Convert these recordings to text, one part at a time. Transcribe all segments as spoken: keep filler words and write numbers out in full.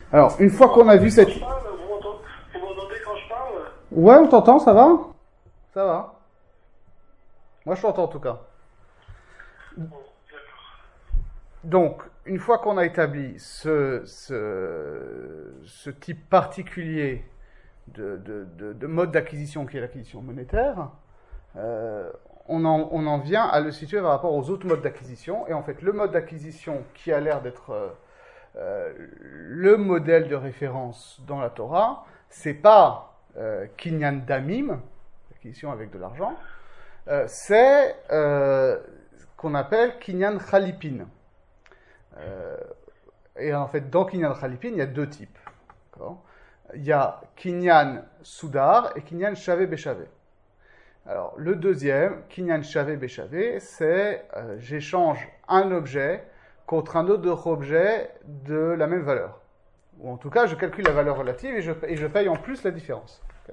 Alors, une fois qu'on a vu cette... Quand je parle, vous m'entendez, vous m'entendez quand je parle? Ouais, on t'entend, ça va? Ça va. Moi, je t'entends en tout cas. Bon, d'accord. Donc, une fois qu'on a établi ce, ce, ce type particulier de, de, de, de mode d'acquisition qui est l'acquisition monétaire, euh, on, en, on en vient à le situer par rapport aux autres modes d'acquisition. Et en fait, le mode d'acquisition qui a l'air d'être euh, euh, le modèle de référence dans la Torah, c'est pas euh, Kinyan Damim, l'acquisition avec de l'argent, euh, c'est euh, ce qu'on appelle Kinyan Chalipin. Euh, et en fait, dans Kinyan Chalipin, il y a deux types. D'accord ? Il y a Kinyan Soudar et Kinyan Shavé Béchavé. Alors, le deuxième, Kinyan Shavé Béchavé, c'est euh, j'échange un objet contre un autre objet de la même valeur. Ou en tout cas, je calcule la valeur relative et je, et je paye en plus la différence. Okay.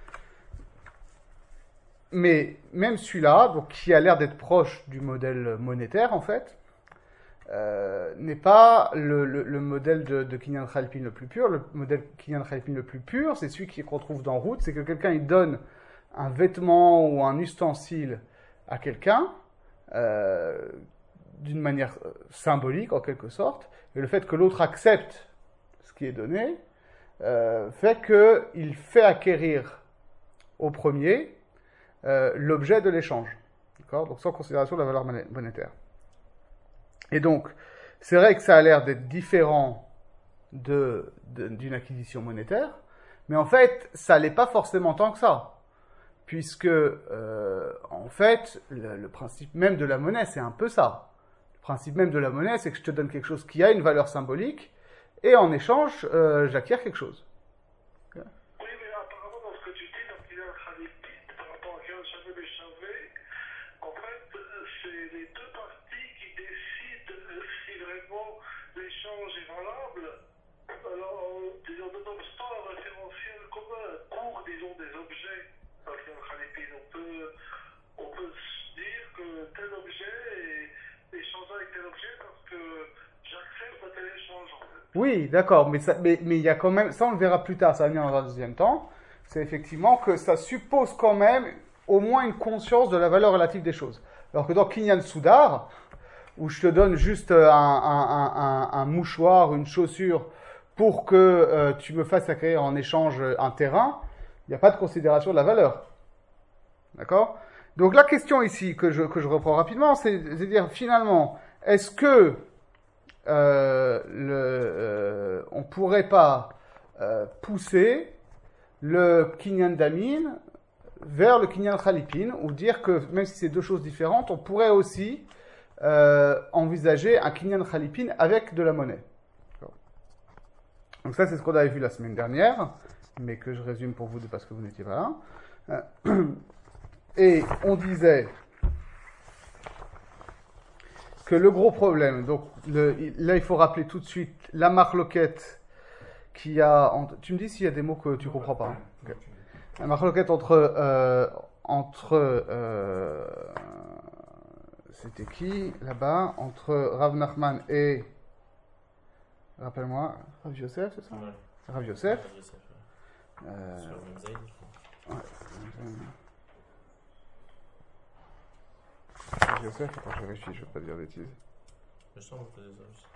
Mais même celui-là, donc, qui a l'air d'être proche du modèle monétaire, en fait, Euh, n'est pas le, le, le modèle de, de Kinyan Chalipin le plus pur. Le modèle Kinyan Chalipin le plus pur, c'est celui qu'on trouve dans Route, c'est que quelqu'un il donne un vêtement ou un ustensile à quelqu'un euh, d'une manière symbolique en quelque sorte, et le fait que l'autre accepte ce qui est donné euh, fait qu'il fait acquérir au premier euh, l'objet de l'échange, d'accord ? Donc sans considération de la valeur monétaire. Et donc, c'est vrai que ça a l'air d'être différent de, de, d'une acquisition monétaire, mais en fait, ça l'est pas forcément tant que ça. Puisque, euh, en fait, le, le principe même de la monnaie, c'est un peu ça. Le principe même de la monnaie, c'est que je te donne quelque chose qui a une valeur symbolique, et en échange, euh, j'acquiers quelque chose. Oui, mais apparemment, dans ce que tu dis, dans Kinyan Chalipin, par rapport à Kinyan Shavé Béchavé, en fait, c'est les deux parties qui décident si vraiment l'échange est valable. Alors, disons, nonobstant un référentiel commun, cours, disons, des objets dans Kinyan Chalipin, on peut, on peut dire que tel objet est échangé avec tel objet parce que j'accepte un tel échange, en fait. Oui, d'accord, mais ça, mais, mais il y a quand même, ça on le verra plus tard, ça va venir dans un deuxième temps, c'est effectivement que ça suppose quand même au moins une conscience de la valeur relative des choses. Alors que dans Kinyan Soudar, où je te donne juste un, un, un, un, un mouchoir, une chaussure, pour que euh, tu me fasses acquérir en échange un terrain, il n'y a pas de considération de la valeur. D'accord ? Donc la question ici, que je, que je reprends rapidement, c'est de dire finalement, est-ce que euh, le, euh, on ne pourrait pas euh, pousser le Kinyan Damin vers le Kinyan Chalipin, ou dire que même si c'est deux choses différentes, on pourrait aussi euh, envisager un Kinyan Chalipin avec de la monnaie. Donc ça, c'est ce qu'on avait vu la semaine dernière, mais que je résume pour vous parce que vous n'étiez pas là. Et on disait que le gros problème, donc le, là il faut rappeler tout de suite la marloquette qui a... Entre, tu me dis s'il y a des mots que tu ne comprends pas. Hein. Okay. La marloquette entre... Euh, entre euh, c'était qui là-bas? Entre Rav Nachman et... Rappelle-moi, Rav Yosef, c'est ça? Ouais. Rav Yosef. Rav Yosef, ouais. Euh, Sur le Zaïd, je crois. Ouais. Rav Yosef, attends, je vérifie, je ne veux pas dire de bêtises. Je sens que vous faisiez ça aussi.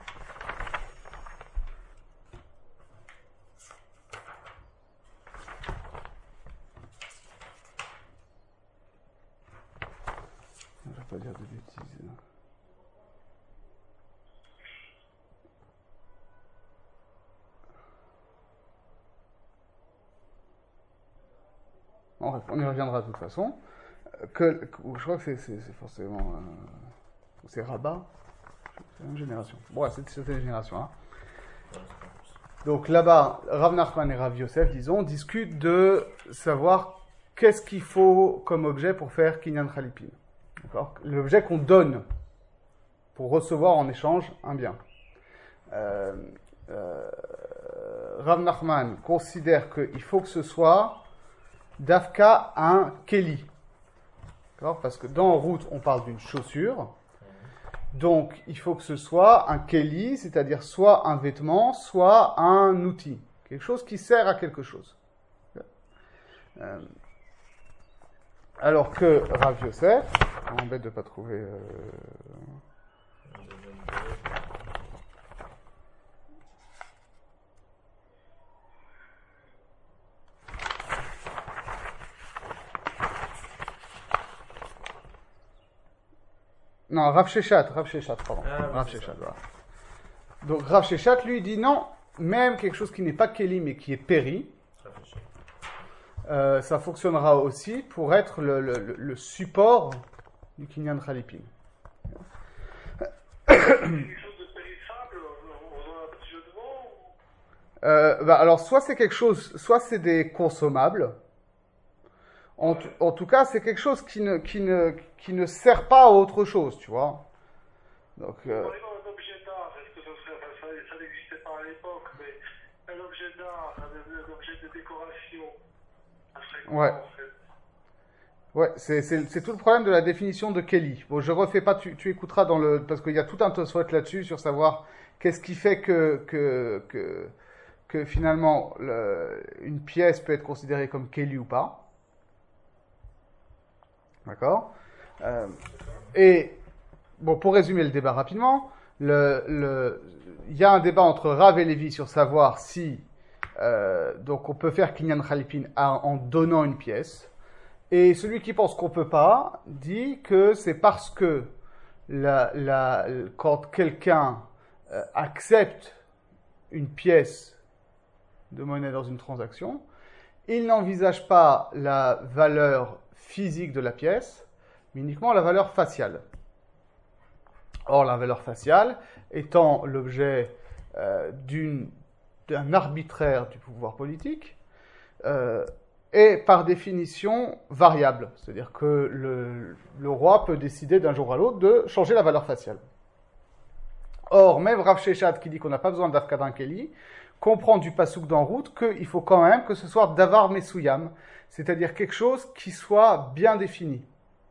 Je ne veux pas dire de bêtises. Bon, bref, on y reviendra de toute façon. Que, que, je crois que c'est, c'est, c'est forcément... Euh, c'est Rabat. C'est la même génération. Bon, ouais, c'est, c'est une génération. Hein. Donc là-bas, Rav Nachman et Rav Yosef, disons, discutent de savoir qu'est-ce qu'il faut comme objet pour faire Kinyan Chalipin. D'accord ? L'objet qu'on donne pour recevoir en échange un bien. Euh, euh, Rav Nachman considère qu'il faut que ce soit Dafka un Keli. D'accord ? Parce que dans Route, on parle d'une chaussure. Donc, il faut que ce soit un keli, c'est-à-dire soit un vêtement, soit un outil. Quelque chose qui sert à quelque chose. Euh, alors que Rav Yosef, on m'embête de ne pas trouver... Euh, Non, Rav Sheshat, Rav Sheshat, pardon. Ah, oui, Rav c'est Sheshat, ça. voilà. Donc Rav Sheshat lui dit non, même quelque chose qui n'est pas Keli mais qui est Péri, Réfléchis. euh, ça fonctionnera aussi pour être le, le, le- le support du Kinyan Khalipin. Quelque chose de périssable, on on a un petit jeu de mots ou... Euh, bah, alors soit c'est quelque chose, soit c'est des consommables. En, tout- en tout cas, c'est quelque chose qui ne, qui, ne, qui ne sert pas à autre chose, tu vois. Donc, euh, Par exemple, un objet d'art, est-ce que ça serait, enfin, ça, ça n'existait pas à l'époque, mais un objet d'art, un, un objet de décoration, ça serait quoi Ouais. en fait? ouais, c'est, c'est, c'est tout le problème de la définition de Kelly. Bon, je refais pas, tu, tu écouteras dans le, parce qu'il y a tout un Tosfot là-dessus sur savoir qu'est-ce qui fait que, que, que, que finalement le- une pièce peut être considérée comme Kelly ou pas. D'accord. Euh, et bon, pour résumer le débat rapidement, le, le, il y a un débat entre Rav et Lévi sur savoir si euh, donc on peut faire Kinyan Khalipin en en donnant une pièce. Et celui qui pense qu'on peut pas dit que c'est parce que la, la, quand quelqu'un euh, accepte une pièce de monnaie dans une transaction, il n'envisage pas la valeur physique de la pièce, mais uniquement la valeur faciale. Or, la valeur faciale étant l'objet euh, d'une, d'un arbitraire du pouvoir politique, euh, est par définition variable. C'est-à-dire que le, le roi peut décider d'un jour à l'autre de changer la valeur faciale. Or, même Rav Sheshat qui dit qu'on n'a pas besoin d'Afkadan Keli, comprend du pasouk d'en route qu'il faut quand même que ce soit Davar Mesuyam, c'est-à-dire quelque chose qui soit bien défini.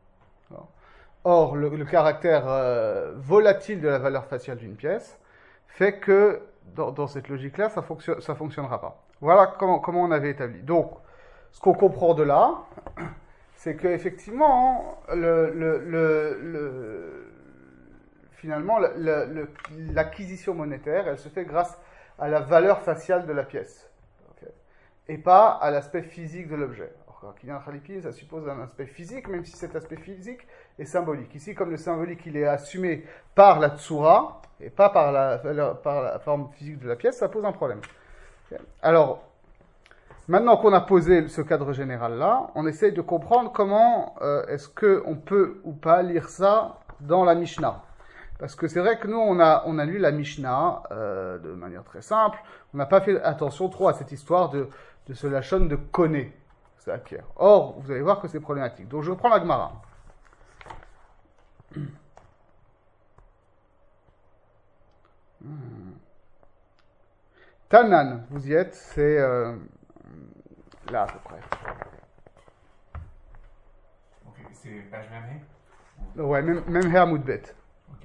Or, le, le caractère euh, volatile de la valeur faciale d'une pièce fait que, dans, dans cette logique-là, ça ne ça fonctionnera pas. Voilà comment, comment on avait établi. Donc, ce qu'on comprend de là, c'est qu'effectivement, le, le, le, le, finalement, le- le- le- l'acquisition monétaire, elle se fait grâce à la valeur faciale de la pièce, ok, et pas à l'aspect physique de l'objet. Alors, Kinyan Khalipin, ça suppose un aspect physique, même si cet aspect physique est symbolique. Ici, comme le symbolique, il est assumé par la tsura, et pas par la, valeur- par la forme physique de la pièce, ça pose un problème. Ok. Alors, maintenant qu'on a posé ce cadre général-là, on essaye de comprendre comment euh, est-ce qu'on peut ou pas lire ça dans la Mishnah. Parce que c'est vrai que nous, on a, on a lu la Mishnah euh, de manière très simple. On n'a pas fait attention trop à cette histoire de, de ce lachon de connaît, c'est acquiert. Or, vous allez voir que c'est problématique. Donc, je prends la Gemara. Tanan, vous y êtes, c'est euh, là à peu près. Ok, c'est page même. Ouais, même, même Hermoudbet. Ok.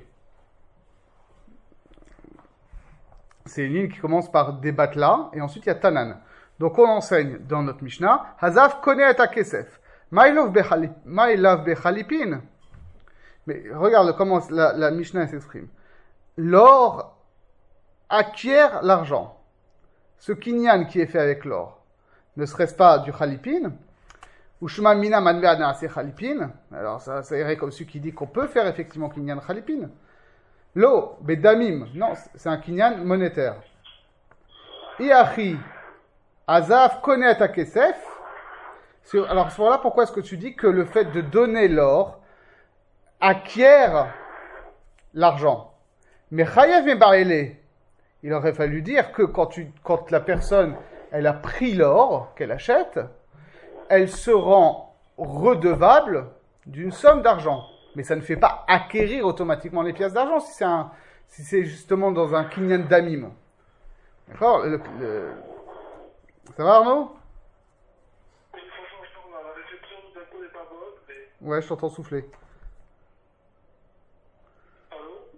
C'est une ligne qui commence par débattre là, et ensuite il y a Tanan. Donc on enseigne dans notre Mishnah, Hazav connaît ta kesef. Maïlav bechalipin. Mais regarde comment la, la Mishnah s'exprime. L'or acquiert l'argent. Ce kinyan qui est fait avec l'or, ne serait-ce pas du khalipin? Ou shema mina manver na'aseh khalipin? Alors ça, ça irait comme celui qui dit qu'on peut faire effectivement kinyan khalipin. Lo, bedamim. Non, c'est un kinyan monétaire. Iachi, Azaf connaît ta kesef. Alors à ce moment-là, pourquoi est-ce que tu dis que le fait de donner l'or acquiert l'argent? Mais chayev mebarele, il aurait fallu dire que quand, tu, quand la personne elle a pris l'or qu'elle achète, elle se rend redevable d'une somme d'argent. Mais ça ne fait pas acquérir automatiquement les pièces d'argent si c'est, un, si c'est justement dans un kinyan damim. D'accord le, le... Ça va Arnaud? Franchement, la réception d'un coup n'est pas bonne, mais... Ouais, je t'entends souffler. Allô?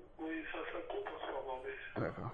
d'accord.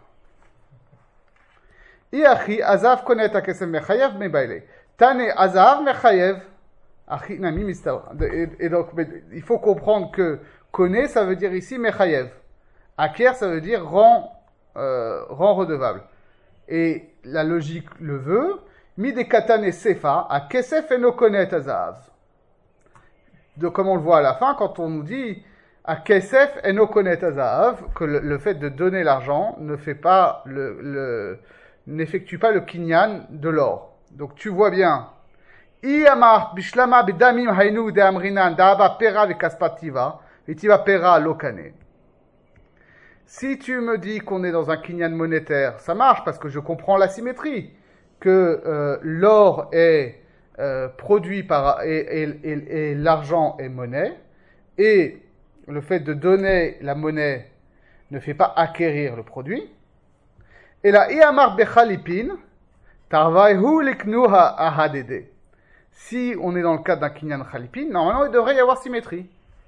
Iachi azav konet hakesef mechayev mebaile. Tane azav mechayev. Achi nami mistawa. Et donc, il faut comprendre que connaît, ça veut dire ici mechayev. Acquiert, ça veut dire rend, euh, rend redevable. Et la logique le veut. Mide katane sefa a kesef eno konet azav. De comme on le voit à la fin, quand on nous dit à kesef eno konet azav, que le, le fait de donner l'argent ne fait pas le, le n'effectue pas le kinyan de l'or. Donc tu vois bien. Iyamar bishlama bedamim haynu de amrinan daaba pera vekaspativa vitiva pera lokane. Si tu me dis qu'on est dans un kinyan monétaire, ça marche parce que je comprends la symétrie, que euh, l'or est euh, produit par et, et, et, et l'argent est monnaie, et le fait de donner la monnaie ne fait pas acquérir le produit. Et là, Iyamar bechalipin, tarvaihu liknuha ahadede. Si on est dans le cadre d'un kinyan chalipin, normalement il devrait y avoir symétrie.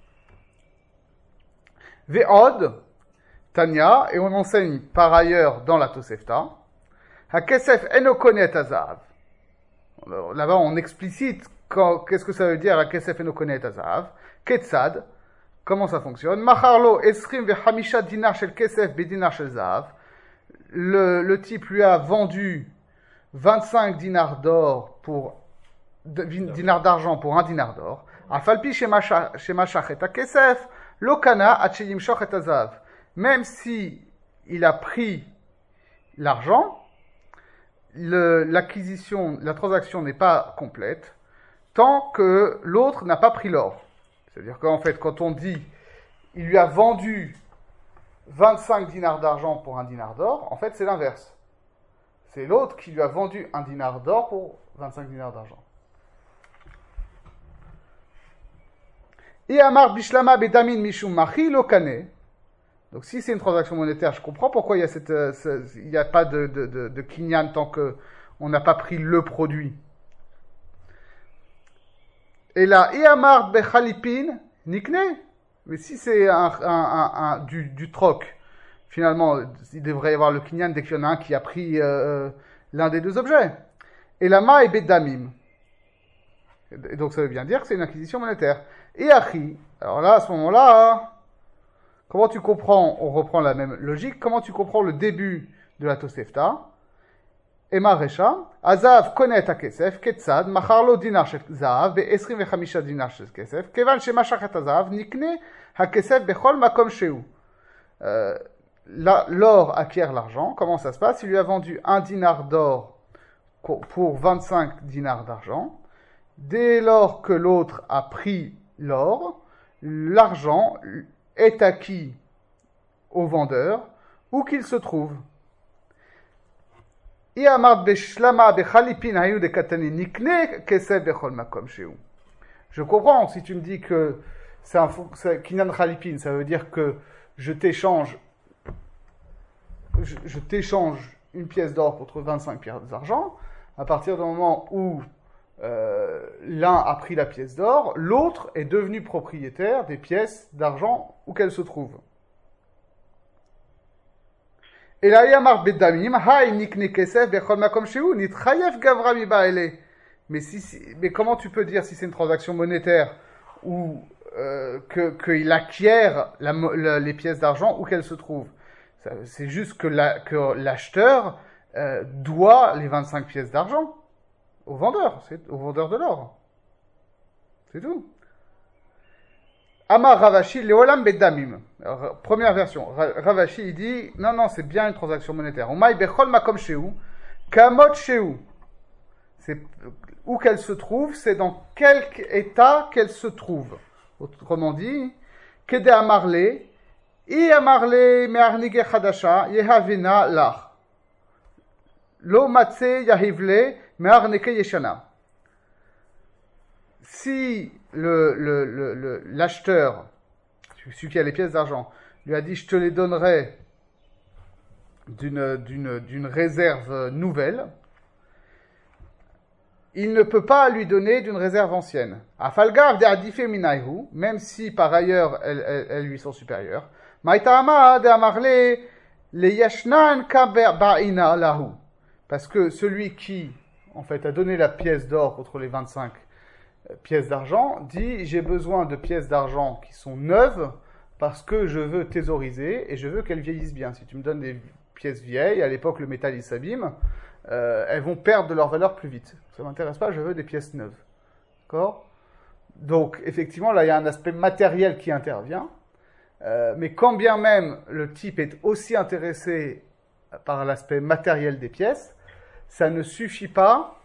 Ve'od, Tanya, et on enseigne par ailleurs dans la Tosefta, hakesef eno konet azav. Là-bas on explicite quand, qu'est-ce que ça veut dire hakesef eno konet azav. Ketzad, comment ça fonctionne? Macharlo esrim vehamisha dinar shel kesef bedinar shel zav. Le, le type lui a vendu vingt-cinq dinars d'or pour dinars d'argent pour un dinar d'or. Afalpi shemashach et hakesef lokana acheyim shoch et azav. Même si il a pris l'argent, le, l'acquisition, la transaction n'est pas complète tant que l'autre n'a pas pris l'or. C'est-à-dire qu'en fait, quand on dit il lui a vendu vingt-cinq dinars d'argent pour un dinar d'or, en fait c'est l'inverse. C'est l'autre qui lui a vendu un dinar d'or pour vingt-cinq dinars d'argent. Et Amar bishlama bedamin mishum machi lokane. Donc si c'est une transaction monétaire, je comprends pourquoi il y a cette, euh, ce, il n'y a pas de, de, de, de kinyan tant que on n'a pas pris le produit. Et là, Iyamar bechalipin nikne. Mais si c'est un, un, un, un, du, du troc, finalement, il devrait y avoir le kinyan dès qu'il y en a un qui a pris euh, l'un des deux objets. Et la ma est bedamim. Et donc ça veut bien dire que c'est une acquisition monétaire. Et achi. Alors là, à ce moment-là. Comment tu comprends, on reprend la même logique, comment tu comprends le début de la Tosefta? Ema Resha, Azav konet hakesef, ketzad, macharlo dinar shel zahav, be'esrim vechamisha dinar shel kesef, kevan shemashach et hazav, nikne hakesef bechol makom shehu. L'or acquiert l'argent, comment ça se passe? Il lui a vendu un dinar d'or pour vingt-cinq dinars d'argent. Dès lors que l'autre a pris l'or, l'argent est acquis au vendeur, où qu'il se trouve. Je comprends, si tu me dis que c'est un kinyan chalipin, ça veut dire que je t'échange, je, je t'échange une pièce d'or contre vingt-cinq pièces d'argent. À partir du moment où Euh, l'un a pris la pièce d'or, l'autre est devenu propriétaire des pièces d'argent où qu'elles se trouvent. Et là, Yamar bedamim, hay nikne kesef bechol makom shehu, nitchayev gavra mi baele. Mais si, si, mais comment tu peux dire si c'est une transaction monétaire ou euh, que qu'il acquiert la, la, les pièces d'argent où qu'elles se trouvent? Ça, c'est juste que, la, que l'acheteur euh, doit les vingt-cinq pièces d'argent au vendeur, c'est au vendeur de l'or. C'est tout. Amar Ravashi, Leolam Bedamim. Alors, première version. Ravashi, il dit, non, non, c'est bien une transaction monétaire. Umay Bechol Makom Shehu, Kamot Shehu. C'est où qu'elle se trouve, c'est dans quel état qu'elle se trouve. Autrement dit, Kede Amarle, I Amarle Me'arnige Chadasha, Yehavina Lach. Lo Matse Yahivle, Me'arneke Yeshana. Si le, le, le, le, l'acheteur, celui qui a les pièces d'argent, lui a dit je te les donnerai d'une, d'une, d'une réserve nouvelle, il ne peut pas lui donner d'une réserve ancienne. Afalgav de Adife Minaihu, même si par ailleurs elles, elles, elles lui sont supérieures. Maïtama de Amarle les yashnan ba'ina lahu. Parce que celui qui, en fait, a donné la pièce d'or contre les vingt-cinq pièces d'argent, dit, j'ai besoin de pièces d'argent qui sont neuves, parce que je veux thésauriser, et je veux qu'elles vieillissent bien. Si tu me donnes des pièces vieilles, à l'époque, le métal, il s'abîme, euh, elles vont perdre de leur valeur plus vite. Ça ne m'intéresse pas, je veux des pièces neuves. D'accord ? Donc, effectivement, là, il y a un aspect matériel qui intervient. Euh, mais quand bien même le type est aussi intéressé par l'aspect matériel des pièces, ça ne suffit pas,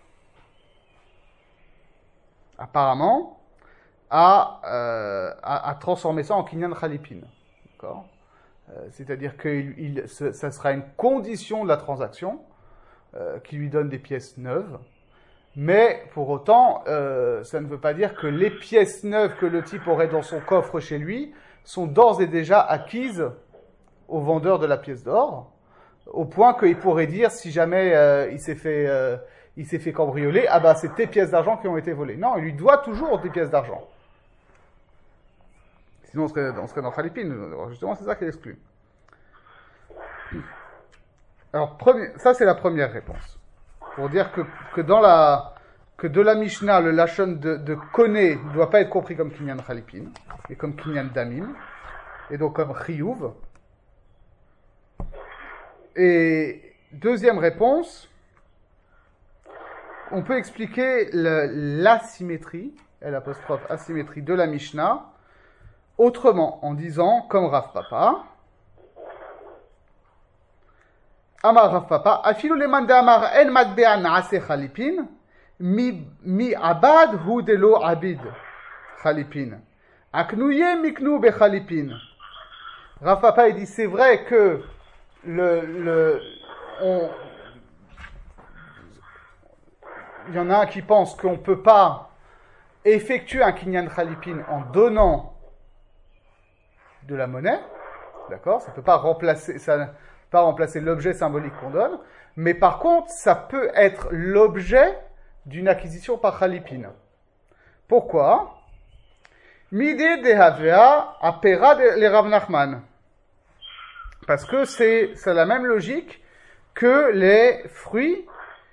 apparemment, à, euh, à, à transformer ça en kinyan khalipin. D'accord ? euh, C'est-à-dire que il, il, ce, ça sera une condition de la transaction euh, qui lui donne des pièces neuves. Mais pour autant, euh, ça ne veut pas dire que les pièces neuves que le type aurait dans son coffre chez lui sont d'ores et déjà acquises au vendeur de la pièce d'or, au point qu'il pourrait dire, si jamais euh, il s'est fait, euh, il s'est fait cambrioler, ah bah c'est tes pièces d'argent qui ont été volées. Non, il lui doit toujours des pièces d'argent. Sinon on serait, on serait dans Khalipin. Justement, c'est ça qu'il exclut. Alors, premier, ça c'est la première réponse. Pour dire que, que dans la, que de la Mishnah, le lachon de, de koné ne doit pas être compris comme kinyan khalipin, mais comme kinyan damim, et donc comme chiyuv. Et deuxième réponse, on peut expliquer le, l'asymétrie, l'apostrophe asymétrie de la Mishnah, autrement, en disant, comme Rav Papa, Amar Rav Papa, afilu leman de amar en matbea naase khalipin, mi, mi abad hu de lo abid khalipin. Aknouye miknou be khalipin. Rav Papa, il dit, c'est vrai que le, le, on, il y en a un qui pense qu'on ne peut pas effectuer un kinyan khalipin en donnant de la monnaie, d'accord? Ça ne peut pas remplacer, ça, pas remplacer l'objet symbolique qu'on donne, mais par contre, ça peut être l'objet d'une acquisition par khalipin. Pourquoi? Mide de havea apera les Rav Nachman. Parce que c'est, c'est la même logique que les fruits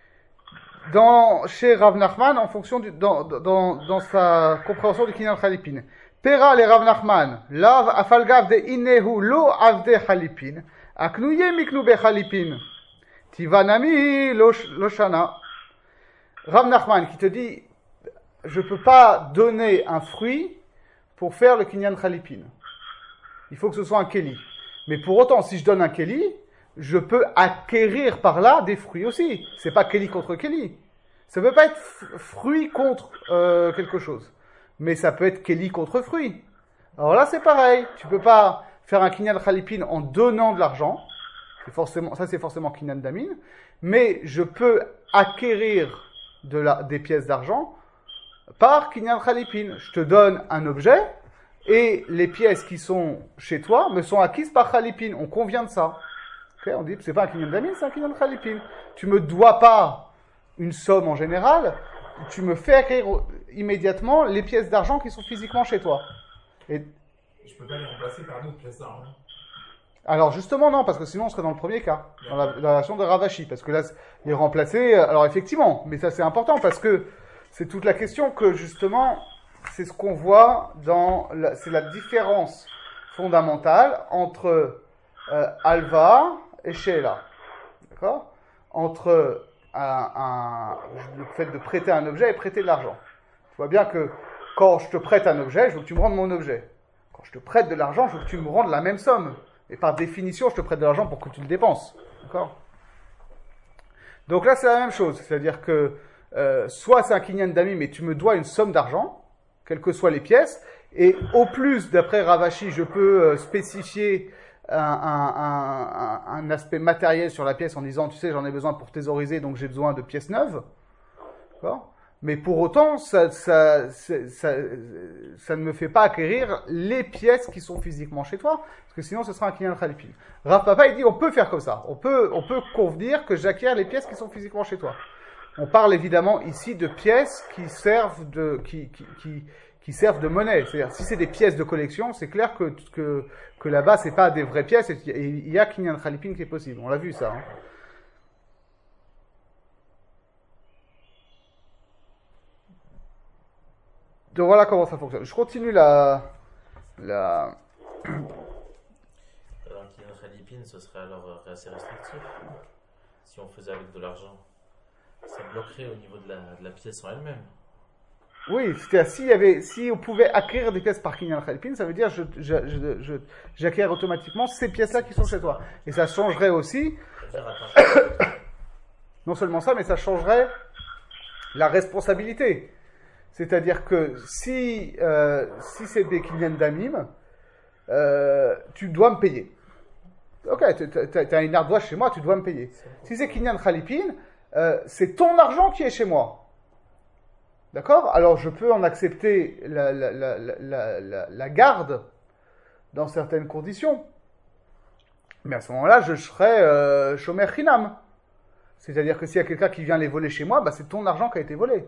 dans, chez Rav Nachman en fonction du, dans, dans, dans sa compréhension du kinyan khalipin. Pera les Rav Nachman, lav afalgav de innehu lo avde khalipin, aknouye miknou be khalipin, tivanami loshana. Rav Nachman qui te dit, je peux pas donner un fruit pour faire le kinyan khalipin. Il faut que ce soit un keli. Mais pour autant, si je donne un keli, je peux acquérir par là des fruits aussi. C'est pas keli contre keli. Ça peut pas être fruit contre euh, quelque chose. Mais ça peut être keli contre fruit. Alors là, c'est pareil. Tu peux pas faire un kinyan khalipin en donnant de l'argent. C'est forcément, ça, c'est forcément kinyan damin. Mais je peux acquérir de la, des pièces d'argent par kinyan khalipin. Je te donne un objet et les pièces qui sont chez toi me sont acquises par khalipin. On convient de ça. Okay, on dit c'est pas un kinyan damin, c'est un kinyan khalipin. Tu me dois pas une somme en général. Tu me fais acquérir immédiatement les pièces d'argent qui sont physiquement chez toi. Et je peux pas les remplacer par d'autres pièces d'argent. Alors justement non, parce que sinon on serait dans le premier cas, dans la, dans la version de Ravashi, parce que là les remplacer, alors effectivement, mais ça c'est important parce que c'est toute la question que justement c'est ce qu'on voit dans, la, c'est la différence fondamentale entre euh, Alva et Sheila, d'accord? Entre un, un, le fait de prêter un objet et prêter de l'argent. Tu vois bien que quand je te prête un objet, je veux que tu me rendes mon objet. Quand je te prête de l'argent, je veux que tu me rendes la même somme. Et par définition, je te prête de l'argent pour que tu le dépenses. D'accord? Donc là, c'est la même chose. C'est-à-dire que euh, soit c'est un kinyan dami, mais tu me dois une somme d'argent, quelles que soient les pièces. Et au plus, d'après Ravashi, je peux euh, spécifier un, un, un, un aspect matériel sur la pièce en disant, tu sais, j'en ai besoin pour thésauriser, donc j'ai besoin de pièces neuves. D'accord? Mais pour autant, ça, ça, ça, ça, ça ne me fait pas acquérir les pièces qui sont physiquement chez toi, parce que sinon ce sera un kinyan khalipin. Rav Papa, il dit, on peut faire comme ça. On peut, on peut convenir que j'acquiert les pièces qui sont physiquement chez toi. On parle évidemment ici de pièces qui servent de, qui, qui, qui, qui servent de monnaie. C'est-à-dire, si c'est des pièces de collection, c'est clair que, que, que là-bas, c'est pas des vraies pièces, et il y a Kinyan Khalipin qui est possible. On l'a vu, ça. Hein. Donc voilà comment ça fonctionne. Je continue la... la... Alors, Kinyan Khalipin, ce serait alors euh, assez restrictif. Si on faisait avec de l'argent, ça bloquerait au niveau de la, de la pièce en elle-même. Oui, c'est-à-dire s'il y avait, si on pouvait acquérir des pièces par Kinyan Khalipin, ça veut dire je, je, je, je, j'acquiers automatiquement ces pièces-là qui sont chez toi. Et ça changerait aussi, C'est-à-dire, attends, non seulement ça, mais ça changerait la responsabilité. C'est-à-dire que si, euh, si c'est des Kinyan Damim, euh, tu dois me payer. Ok, tu as une ardoise chez moi, tu dois me payer. Si c'est Kinyan Khalipin, euh, c'est ton argent qui est chez moi. D'accord? Alors je peux en accepter la, la, la, la, la, la garde dans certaines conditions. Mais à ce moment-là, je serai euh, shomer chinam. C'est-à-dire que s'il y a quelqu'un qui vient les voler chez moi, bah, c'est ton argent qui a été volé.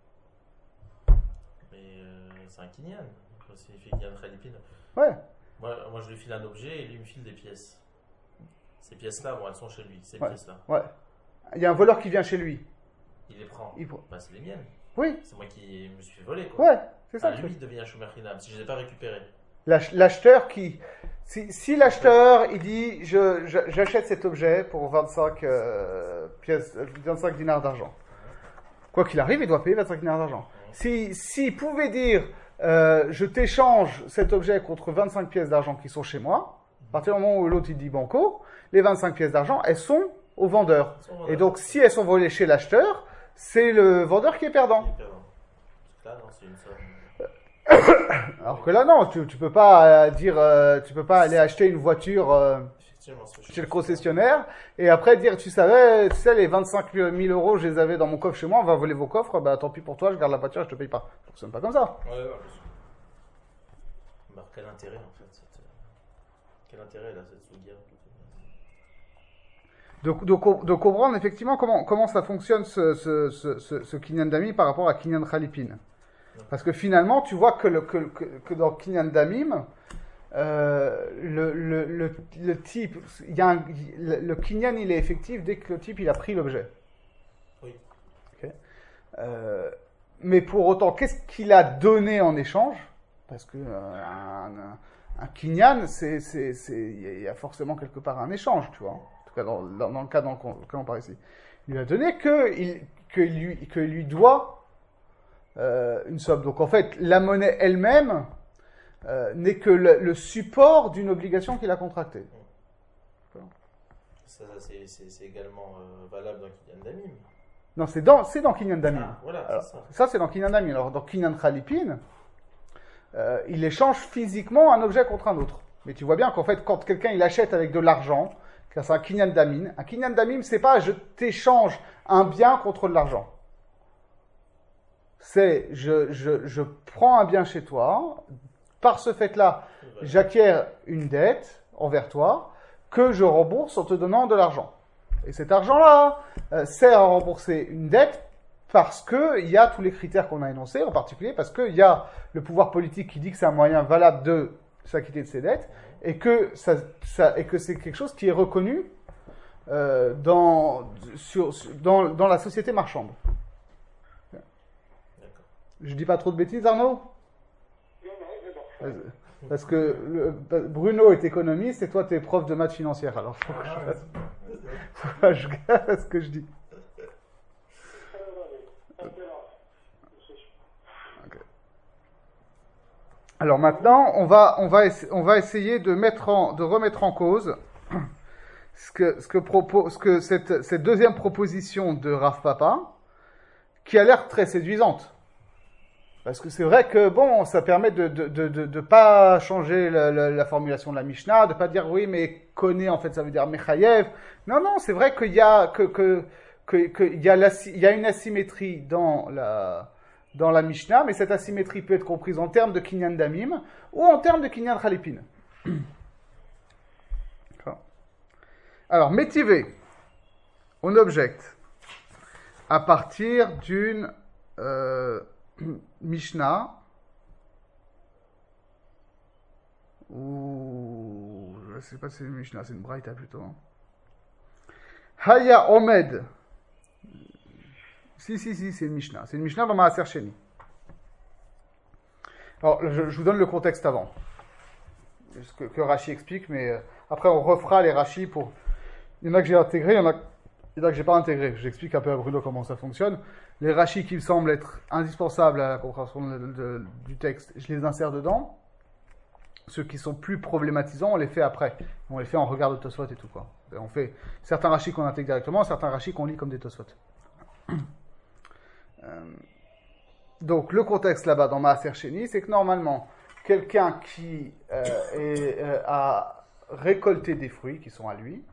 mais euh, c'est un Kinyan. Ça signifie Kinyan Khalipin. Ouais. Moi, moi, je lui file un objet et lui me file des pièces. Ces pièces-là, bon, elles sont chez lui. Ces Ouais. pièces-là. Ouais. Il y a un voleur qui vient chez lui. Il les prend. Il prend. Bah, c'est les miennes. Oui. C'est moi qui me suis fait voler, quoi. Ouais. C'est ça Ah, le lui, truc. il devient Shomer Chinam si je ne les ai pas récupérés. L'ach- L'acheteur qui... Si, si l'acheteur, il dit, je, je- j'achète cet objet pour vingt-cinq, euh, pièces, vingt-cinq dinars d'argent. Quoi qu'il arrive, il doit payer vingt-cinq dinars d'argent. Si, s'il pouvait dire, euh, je t'échange cet objet contre vingt-cinq pièces d'argent qui sont chez moi, à partir du moment où l'autre il dit banco, les vingt-cinq pièces d'argent, elles sont au vendeur. Ils sont vendeurs. Et donc, si elles sont volées chez l'acheteur, c'est le vendeur qui est perdant. Il est perdant. Parce que là, non, c'est une somme. Alors que là, non, tu, tu peux pas euh, dire, euh, tu peux pas aller acheter une voiture euh, Effectivement, c'est chez le concessionnaire et après dire, tu savais, tu sais, les vingt-cinq mille euros, je les avais dans mon coffre chez moi, on va voler vos coffres, bah tant pis pour toi, je garde la voiture, je te paye pas. Ça fonctionne pas comme ça. Ouais, ouais, bien sûr. Bah, quel intérêt, en fait, cette... Quel intérêt, là, cette sous-guerre? Donc, donc, de comprendre effectivement comment, comment ça fonctionne ce, ce, ce, ce, ce Kinyan Damim par rapport à Kinyan Khalipin. Parce que finalement, tu vois que, le, que, que, que dans Kinyan Damim, euh, le, le, le, le type, il y a un, le, le Kinyan il est effectif dès que le type il a pris l'objet. Oui. Okay. Euh, mais pour autant, qu'est-ce qu'il a donné en échange? Parce que euh, un, un, un Kinyan, c'est, c'est, c'est, il y a forcément quelque part un échange, tu vois. En tout cas, dans, dans, dans le cas dans lequel on parle ici. Il lui a donné que, il, que, lui, que lui doit euh, une somme. Donc en fait, la monnaie elle-même euh, n'est que le, le support d'une obligation qu'il a contractée. Ça, ça, c'est, c'est, c'est également euh, valable dans Kinyan Damim. Non, c'est dans, c'est dans Kinyan Damim. Ah, voilà, Alors, c'est ça. ça, c'est dans Kinyan Damim. Alors, dans Kinyan Khalipin, euh, il échange physiquement un objet contre un autre. Mais tu vois bien qu'en fait, quand quelqu'un il achète avec de l'argent, car c'est un Kinyan Damim, un Kinyan Damim, c'est pas je t'échange un bien contre de l'argent. C'est je, je, je prends un bien chez toi, par ce fait-là, j'acquiers une dette envers toi, que je rembourse en te donnant de l'argent. Et cet argent-là euh, sert à rembourser une dette parce qu'il y a tous les critères qu'on a énoncés, en particulier parce qu'il y a le pouvoir politique qui dit que c'est un moyen valable de s'acquitter de ses dettes et que, ça, ça, et que c'est quelque chose qui est reconnu euh, dans, sur, dans, dans la société marchande. D'accord. Je dis pas trop de bêtises, Arnaud? Non, non, c'est bon. Parce que le, Bruno est économiste et toi tu es prof de maths financière, alors faut que je fasse, faut que je gaffe à ce que je dis. Okay. Alors maintenant, on va, on va, essa- on va essayer de mettre en, de remettre en cause ce que, ce que propose, ce que cette, cette deuxième proposition de Rav Papa, qui a l'air très séduisante. Parce que c'est vrai que, bon, ça permet de de, de, de, de pas changer la, la, la formulation de la Mishnah, de pas dire, oui, mais connaît, en fait, ça veut dire Mechayev. Non, non, c'est vrai qu'il y a, que, que, que, que il y a, il y a une asymétrie dans la, dans la Mishnah, mais cette asymétrie peut être comprise en termes de Kinyan Damim ou en termes de Kinyan Khalipin. Alors, métivé, on objecte à partir d'une euh, Mishnah ou je sais pas si c'est une Mishnah, c'est une Braïta plutôt. Hein. Haya Omed. Si, si, si, c'est une Mishnah. C'est une Mishnah dans Maaser Sheni. Alors, je, je vous donne le contexte avant. Ce que, que Rashi explique, mais euh, après on refera les Rashi pour... Il y en a que j'ai intégré, il y en a, il y en a que j'ai pas intégré. J'explique un peu à Bruno comment ça fonctionne. Les Rashi qui me semblent être indispensables à la compréhension de, de, du texte, je les insère dedans. Ceux qui sont plus problématisants, on les fait après. On les fait en regard de Tosfot et tout, quoi. Et on fait certains Rashi qu'on intègre directement, certains Rashi qu'on lit comme des Tosfot. euh, donc, le contexte là-bas dans Maaser Sheni, c'est que normalement, quelqu'un qui euh, est, euh, a récolté des fruits qui sont à lui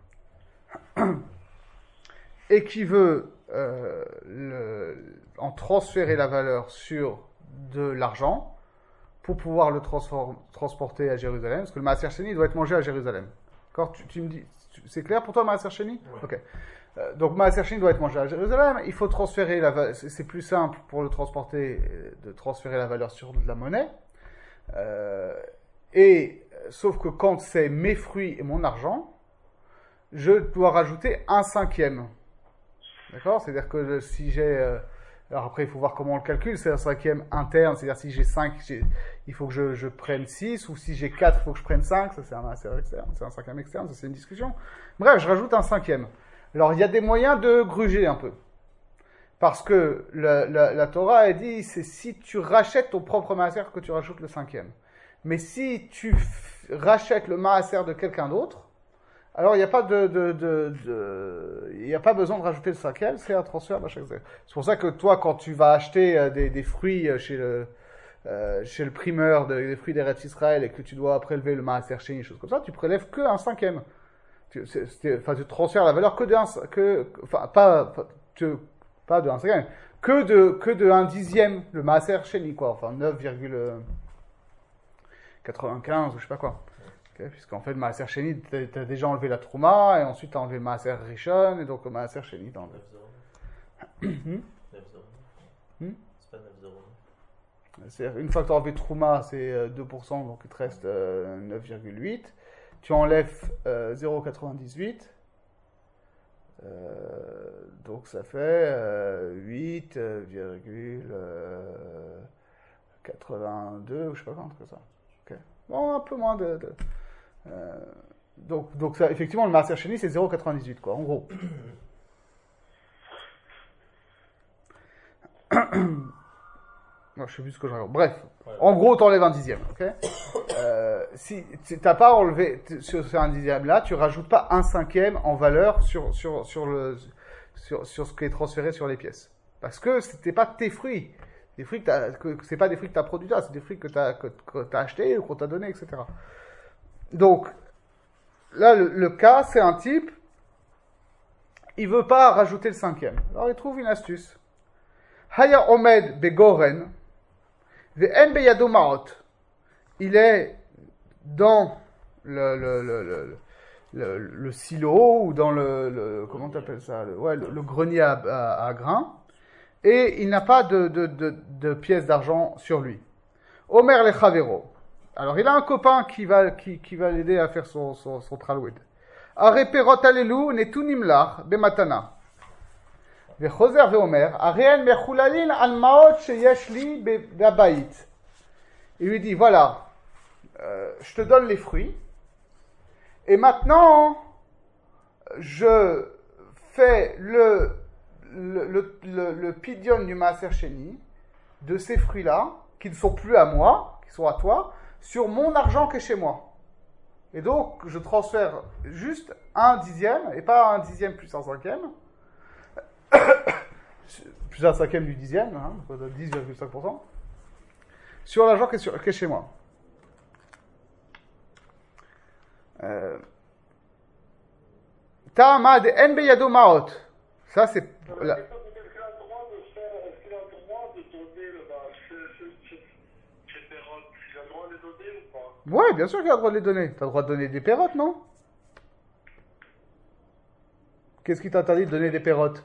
et qui veut euh, le, en transférer la valeur sur de l'argent pour pouvoir le transporter à Jérusalem, parce que le Maaser Sheni doit être mangé à Jérusalem. D'accord, tu, tu me dis, tu, c'est clair pour toi, Maaser Sheni? Ouais. Ok. Euh, donc Maaser Sheni doit être mangé à Jérusalem. Il faut transférer la valeur. C'est, c'est plus simple pour le transporter de transférer la valeur sur de la monnaie. Euh, et sauf que quand c'est mes fruits et mon argent, je dois rajouter un cinquième. D'accord? C'est-à-dire que si j'ai euh, alors après, il faut voir comment on le calcule. C'est un cinquième interne, c'est-à-dire si j'ai cinq, j'ai, il faut que je, je prenne six, ou si j'ai quatre, il faut que je prenne cinq. Ça, c'est un, c'est externe, c'est un cinquième externe, ça, c'est une discussion. Bref, je rajoute un cinquième. Alors, il y a des moyens de gruger un peu. Parce que la, la, la Torah, elle dit, c'est si tu rachètes ton propre maaser que tu rajoutes le cinquième. Mais si tu f- rachètes le maaser de quelqu'un d'autre, alors il n'y a pas de, de, de, de il n'y a pas besoin de rajouter le cinquième, c'est un transfert d'achat. C'est pour ça que toi, quand tu vas acheter euh, des, des fruits chez le, euh, chez le primeur de, des fruits d'Eretz Israël et que tu dois prélever le maaser chez une chose comme ça, tu prélèves que un cinquième. Tu, c'est, c'est, enfin, tu transfères la valeur que de un, que, enfin, pas, pas, tu, pas de un cinquième, que de, que de un dixième, le maaser sheni, quoi, enfin neuf virgule quatre-vingt-quinze ou je sais pas quoi. Okay, puisqu'en fait, le maaser sheni, tu as déjà enlevé la trouma, et ensuite tu as enlevé le maaser rishon, et donc le maaser sheni, tu as enlevé. neuf zéro neuf. Hmm? C'est pas neuf zéro neuf. C'est, une fois que tu as enlevé trouma, c'est deux pour cent, donc il te reste euh, neuf virgule huit. Tu enlèves euh, zéro virgule quatre-vingt-dix-huit. Euh, donc ça fait euh, huit virgule quatre-vingt-deux, ou je sais pas comment, ça. Okay. Bon, un peu moins de... de euh, donc, donc ça, effectivement, le maaser sheni, c'est zéro virgule quatre-vingt-dix-huit, quoi, en gros. Non, je sais plus ce que je raconte. Bref, Ouais. en gros, t'enlèves un dixième, ok? euh, si tu t'as pas enlevé sur, sur un dixième là, tu rajoutes pas un cinquième en valeur sur, sur, sur, le, sur, sur ce qui est transféré sur les pièces. Parce que c'était pas tes fruits. Des fruits que, t'as, que c'est pas des fruits que tu as produits là, c'est des fruits que tu as que, que t'as achetés ou qu'on t'a donné, et cetera. Donc, là, le, le cas, c'est un type, il veut pas rajouter le cinquième. Alors, il trouve une astuce. Haya Omed Begoren, Ve'en Beyado Maot. Il est dans le, le, le, le, le, le silo ou dans le, le comment t'appelles ça, le, ouais, le, le grenier à, à, à grains, et il n'a pas de, de, de, de pièces d'argent sur lui. Omer le Chavero. Alors il a un copain qui va, qui, qui va l'aider à faire son, son, son tralouid. Are perot alelu netunim lach bematana. וחוזר ואומר, הרי הן מחוללין על מעות שיש לי בבית. Il lui dit, voilà, euh, je te donne les fruits, et maintenant, je fais le, le, le, le, le pidion du maaser sheni, de ces fruits-là, qui ne sont plus à moi, qui sont à toi, sur mon argent qui est chez moi. Et donc, je transfère juste un dixième, et pas un dixième plus un cinquième, plus un cinquième du dixième, hein, dix virgule cinq pour cent, sur l'argent qui est, sur, qui est chez moi. Ta'ama de en beyado maot. Ça, c'est... Alors, La... est-ce qu'il a le droit de faire, est-ce qu'il a le droit de donner le maaser chez Perot? Il a le droit de les donner ou pas? Ouais, bien sûr qu'il a le droit de les donner. T'as le droit de donner des pérottes, non? Qu'est-ce qui t'interdit de donner des pérottes?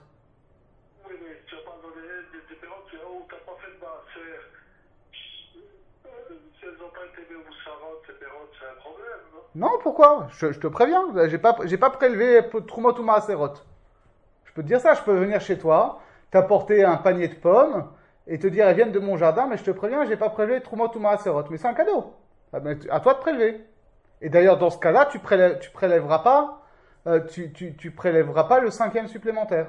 Oui, mais tu n'as pas donné des, des Perot, tu n'as pas fait de maaser si elles n'ont pas été mises au sarot, ces pérotes, c'est un problème, non? Non, pourquoi? je, je te préviens, j'ai pas, j'ai pas prélevé Trumot ou Maaserot. Je peux te dire ça, je peux venir chez toi, t'apporter un panier de pommes et te dire elles viennent de mon jardin, mais je te préviens, j'ai pas prélevé Trumot ou Maaserot. Mais c'est un cadeau. À toi de prélever. Et d'ailleurs, dans ce cas-là, tu, prélèves, tu prélèveras pas, euh, tu, tu, tu prélèveras pas le cinquième supplémentaire.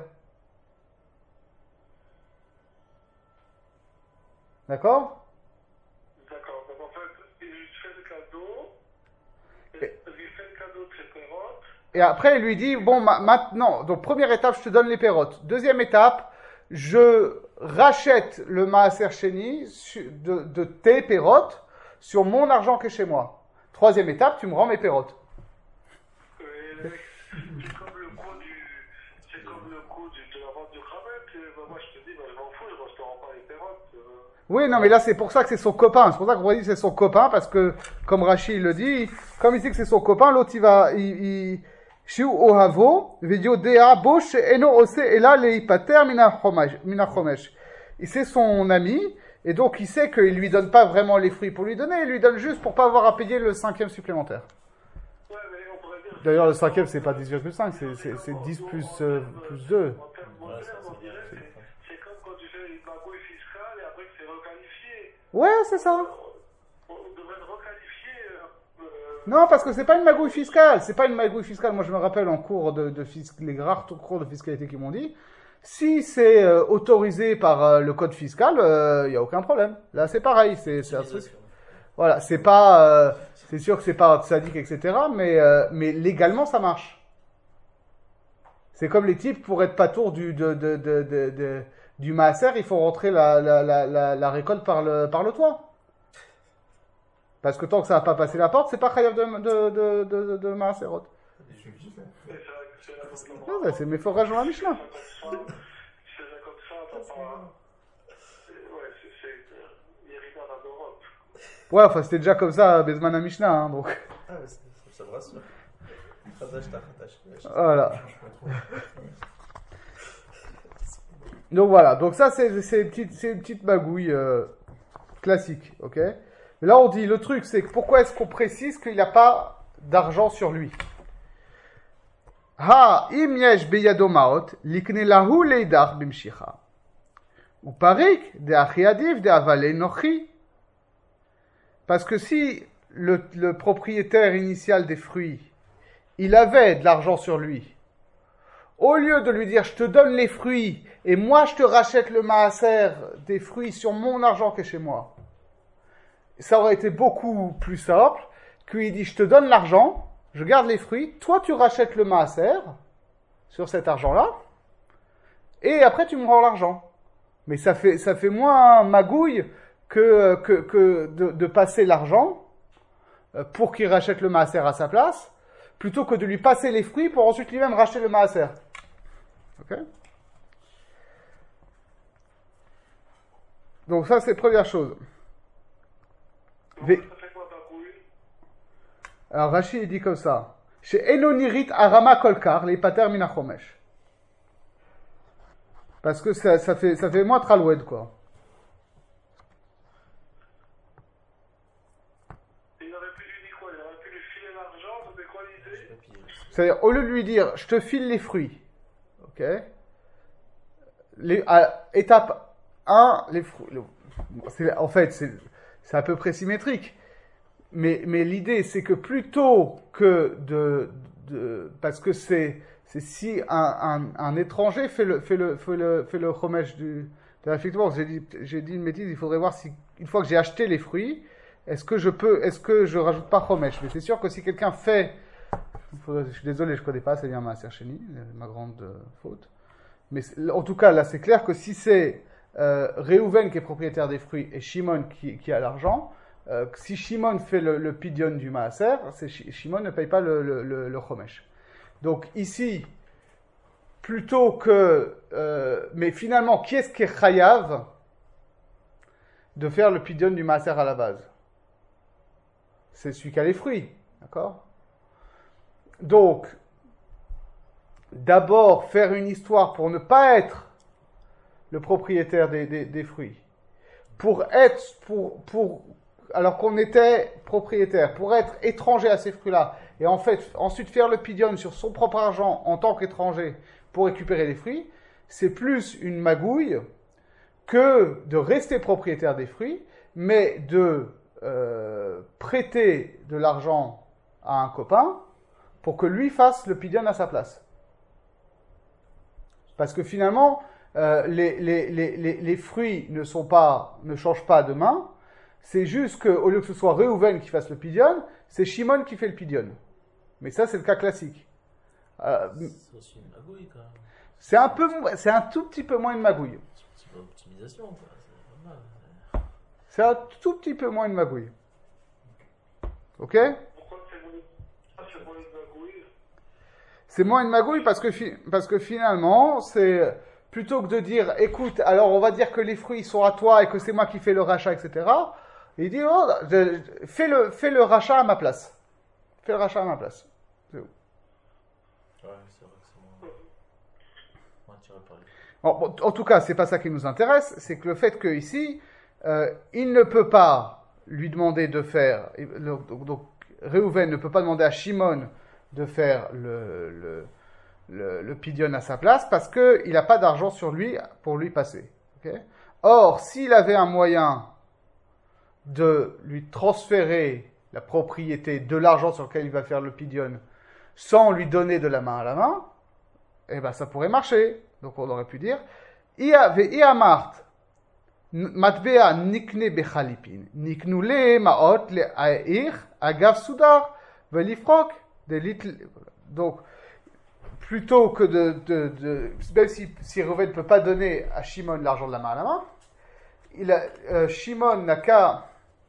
D'accord? D'accord, donc en fait, il lui fait le cadeau, il lui fait le cadeau de ses pérotes. Et après, il lui dit, bon, ma, maintenant, donc première étape, je te donne les pérotes. Deuxième étape, je rachète le maaser sheni de, de tes pérotes sur mon argent qui est chez moi. Troisième étape, tu me rends mes pérotes. Oui, c'est comme le coût du, c'est comme le coût du, de la vente du Khamet. Moi, je te dis, bah, je m'en fous, je ne te rends pas les pérotes. Euh... Oui, non, mais là, c'est pour ça que c'est son copain. C'est pour ça qu'on dit que c'est son copain, parce que, comme Rachid le dit, comme il sait que c'est son copain, l'autre, il va, il, il, Shiu Ohavo, Video Dea Bosh, Eno Ose, et là, les Pater Mina Chomesh. Et c'est son ami, et donc il sait qu'il lui donne pas vraiment les fruits pour lui donner, il lui donne juste pour pas avoir à payer le cinquième supplémentaire. Ouais, mais on pourrait dire. D'ailleurs, le cinquième, c'est pas dix virgule cinq, c'est, c'est, c'est dix plus, euh, plus deux. En termes modernes, on dirait que c'est, c'est comme quand tu fais une magouille fiscale et après que c'est requalifié. Ouais, c'est ça. On devrait le requalifier. Euh, Non, parce que c'est pas une magouille fiscale. C'est pas une magouille fiscale. Moi, je me rappelle en cours de, de fisc... les rares cours de fiscalité qui m'ont dit, si c'est euh, autorisé par euh, le code fiscal, il euh, y a aucun problème. Là, c'est pareil. C'est, c'est un truc. Voilà, c'est pas, euh, c'est sûr que c'est pas sadique, et cetera. Mais, euh, mais légalement, ça marche. C'est comme les types pour être patour du, de, de, de, de, de, du maaser, il faut rentrer la, la, la, la, la récolte par le, par le toit. Parce que tant que ça n'a pas passé la porte, c'est pas chayav de, de, de, de, de, de maaserot. Je suis kiffé. Ouais, c'est mes forages dans la Mishnah. C'est comme ça, t'as pas. Ouais, c'est. c'est il y a rien dans l'Europe. Ouais, enfin, c'était déjà comme ça, Bezman à Mishnah, hein, donc. Ah, mais ça, ça me rassure. Khadash, ta khadash. Voilà. Je pas trop. Donc voilà, donc ça, c'est, c'est, une, petite, c'est une petite magouille euh, classique, ok? Mais là, on dit, le truc, c'est que pourquoi est-ce qu'on précise qu'il n'a pas d'argent sur lui? Ha, im yesh beyado maot, likne lahu leidach bimshicha. Ou parik, de achiadiv, de avale nochi. Parce que si le, le propriétaire initial des fruits, il avait de l'argent sur lui, au lieu de lui dire, je te donne les fruits, et moi je te rachète le maaser des fruits sur mon argent qui est chez moi, ça aurait été beaucoup plus simple qu'il dit, je te donne l'argent, je garde les fruits, toi tu rachètes le maaser sur cet argent-là, et après tu me rends l'argent. Mais ça fait, ça fait moins magouille que, que, que de, de passer l'argent pour qu'il rachète le maaser à sa place, plutôt que de lui passer les fruits pour ensuite lui-même racheter le maaser. Ok? Donc ça, c'est la première chose. Donc, ça fait quoi, magouille? Alors Rachid il dit comme ça. Chez Enonirit Arama Kolkar, les pater minachomesh. Parce que ça, ça fait, ça fait moins traloued, quoi. Il aurait pu lui dire quoi? Il aurait pu lui filer l'argent, c'était quoi l'idée? C'est-à-dire, au lieu de lui dire, je te file les fruits, ok? Les, à, étape un, les fruits. C'est, en fait, c'est, c'est à peu près symétrique. Mais, mais l'idée, c'est que plutôt que de, de parce que c'est, c'est si un, un, un étranger fait le, fait le, fait le, fait le chomesh du, de effectivement, j'ai dit, j'ai dit une bêtise, il faudrait voir si, une fois que j'ai acheté les fruits, est-ce que je peux, est-ce que je rajoute pas chomesh? Mais c'est sûr que si quelqu'un fait, faudrait, je suis désolé, je connais pas assez bien ma Sercheni, ma grande euh, faute. Mais en tout cas, là, c'est clair que si c'est euh, Réhouven qui est propriétaire des fruits et Shimon qui, qui a l'argent, Euh, si Shimon fait le, le pidion du maaser, c'est, Shimon ne paye pas le, le, le, le chomesh. Donc ici, plutôt que... Euh, mais finalement, qui est-ce qui est chayav de faire le pidion du maaser à la base? C'est celui qui a les fruits, d'accord? Donc, d'abord, faire une histoire pour ne pas être le propriétaire des, des, des fruits. Pour être... pour, pour alors qu'on était propriétaire, pour être étranger à ces fruits-là, et en fait, ensuite faire le pidyon sur son propre argent en tant qu'étranger pour récupérer les fruits, c'est plus une magouille que de rester propriétaire des fruits, mais de euh, prêter de l'argent à un copain pour que lui fasse le pidyon à sa place. Parce que finalement, euh, les, les, les, les, les fruits ne sont pas, ne changent pas de main. C'est juste qu'au lieu que ce soit Réhouven qui fasse le pidyon, c'est Shimon qui fait le pidyon. Mais ça, c'est le cas classique. Euh, C'est aussi une magouille quand même. c'est un peu, c'est un tout petit peu moins une magouille. C'est un petit peu d'optimisation, quoi. C'est pas mal. C'est un tout petit peu moins une magouille. Ok? Pourquoi c'est moins, ah, c'est moins une magouille? C'est moins une magouille parce que, fi- parce que finalement, c'est plutôt que de dire, écoute, alors on va dire que les fruits sont à toi et que c'est moi qui fais le rachat, et cetera. Il dit, oh, je- je- fais le, fais le rachat à ma place. Fais le rachat à ma place. C'est tout. Ouais, c'est vrai que c'est moins. Moins tiré par les. Bon, bon, en tout cas, c'est pas ça qui nous intéresse, c'est que le fait que ici, euh, il ne peut pas lui demander de faire, donc, donc Réhouven ne peut pas demander à Shimon de faire le, le, le, le pidyon à sa place parce qu'il n'a pas d'argent sur lui pour lui passer. Okay? Or, s'il avait un moyen de lui transférer la propriété de l'argent sur lequel il va faire le pidyon sans lui donner de la main à la main, eh ben ça pourrait marcher. Donc on aurait pu dire Ia ve'ia matbea nikne bechalipin niknu le maot le air agav sudar velifrok de lit. Donc plutôt que de, de, de même si, si Reuven ne peut pas donner à Shimon l'argent de la main à la main, il a, euh, Shimon n'a qu'à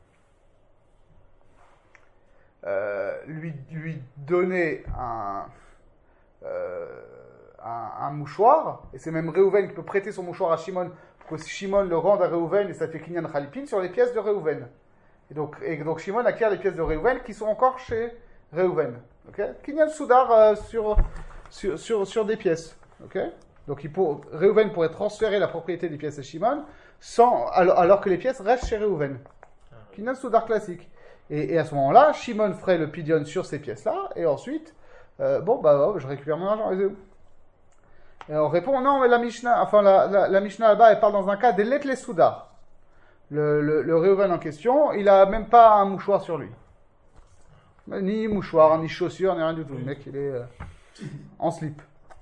euh, lui, lui donner un euh, Un, un mouchoir, et c'est même Réhouven qui peut prêter son mouchoir à Shimon pour que Shimon le rende à Réhouven, et ça fait Kinyan Chalipin sur les pièces de Réhouven. Et donc, et donc Shimon acquiert les pièces de Réhouven qui sont encore chez Réhouven. Okay? Kinyan Soudar euh, sur, sur, sur, sur des pièces. Okay? Donc il pour, Réhouven pourrait transférer la propriété des pièces à Shimon sans, alors, alors que les pièces restent chez Réhouven. Kinyan Soudar classique. Et, et à ce moment-là, Shimon ferait le pidyon sur ces pièces-là, et ensuite, euh, bon, bah, oh, je récupère mon argent. Et on répond, non, mais la Mishnah, enfin, la, la, la Mishnah là-bas, elle parle dans un cas des lettres les soudas. Le, le, le Réhouven en question, il a même pas un mouchoir sur lui. Ni mouchoir, ni chaussures, ni rien du tout. Le mec, il est euh, en slip.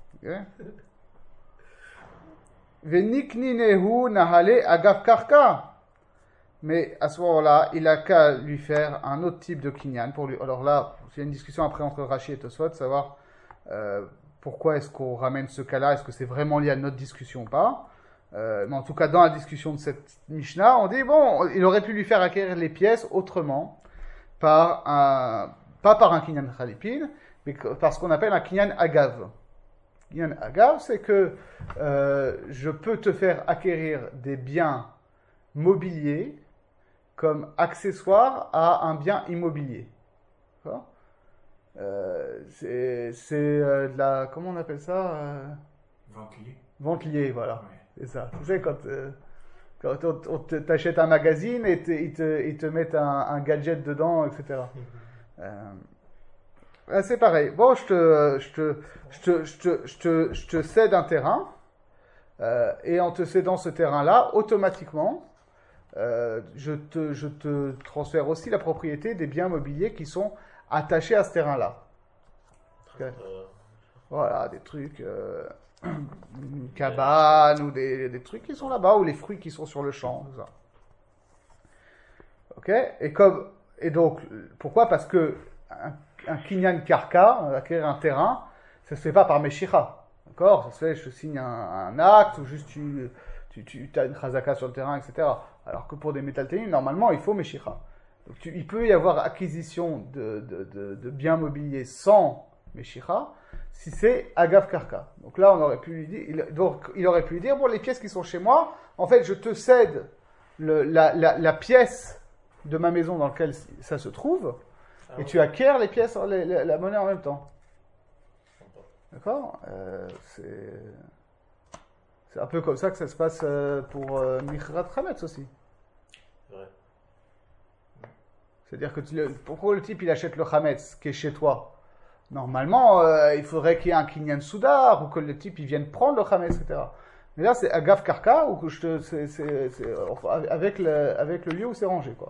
Venikninehu nahale agav karka. Mais à ce moment-là, il a qu'à lui faire un autre type de kinyan pour lui. Alors là, il y a une discussion après entre Rashi et Tosfot, de savoir euh, pourquoi est-ce qu'on ramène ce cas-là, est-ce que c'est vraiment lié à notre discussion ou pas. Euh, mais en tout cas, dans la discussion de cette Mishnah, on dit, bon, il aurait pu lui faire acquérir les pièces autrement, par un, pas par un kinyan chalipin, mais par ce qu'on appelle un kinyan agav. Kinyan agav, c'est que euh, je peux te faire acquérir des biens mobiliers comme accessoire à un bien immobilier. D'accord ? Euh, c'est c'est euh, de la, comment on appelle ça euh, Vente liée. Vente liée, voilà. Ouais. C'est ça. Tu sais, quand, euh, quand on, on te- t'achètes un magazine et te- ils, te, ils te mettent un, un gadget dedans, et cetera. Euh, là, c'est pareil. Bon, je te, je te, je te, je te, je te, je te cède un terrain, euh, et en te cédant ce terrain-là, automatiquement, euh, je, te, je te transfère aussi la propriété des biens mobiliers qui sont attachés à ce terrain-là. Euh, Voilà, des trucs, euh, une cabane ou des, des trucs qui sont là-bas, ou les fruits qui sont sur le champ, tout ça. Ok? Et comme, et donc, pourquoi? Parce que un, un kinyan karka, acquérir un terrain, ça se fait pas par Meshicha. D'accord? Ça se fait, je signe un, un acte, ou juste tu, tu, tu as une chazaka sur le terrain, et cetera. Alors que pour des métalténim, normalement, il faut Meshicha. Donc, tu, il peut y avoir acquisition de, de, de, de biens mobiliers sans Meshicha, si c'est Agav Karka. Donc là, on aurait pu lui dire, il, donc, il aurait pu lui dire, bon, les pièces qui sont chez moi, en fait, je te cède le, la, la, la pièce de ma maison dans laquelle ça se trouve, ah et ouais. tu acquiers les pièces, les, les, la monnaie en même temps. Sympa. D'accord? euh, C'est c'est un peu comme ça que ça se passe euh, pour euh, Michrat Hametz aussi. C'est vrai. C'est-à-dire que tu le- pourquoi le type il achète le Hametz qui est chez toi? Normalement, euh, il faudrait qu'il y ait un Kinyan Soudar ou que le type il vienne prendre le Hametz, et cetera. Mais là, c'est Agav Karka ou que je te, c'est, c'est, c'est, enfin, avec, le, avec le lieu où c'est rangé, quoi.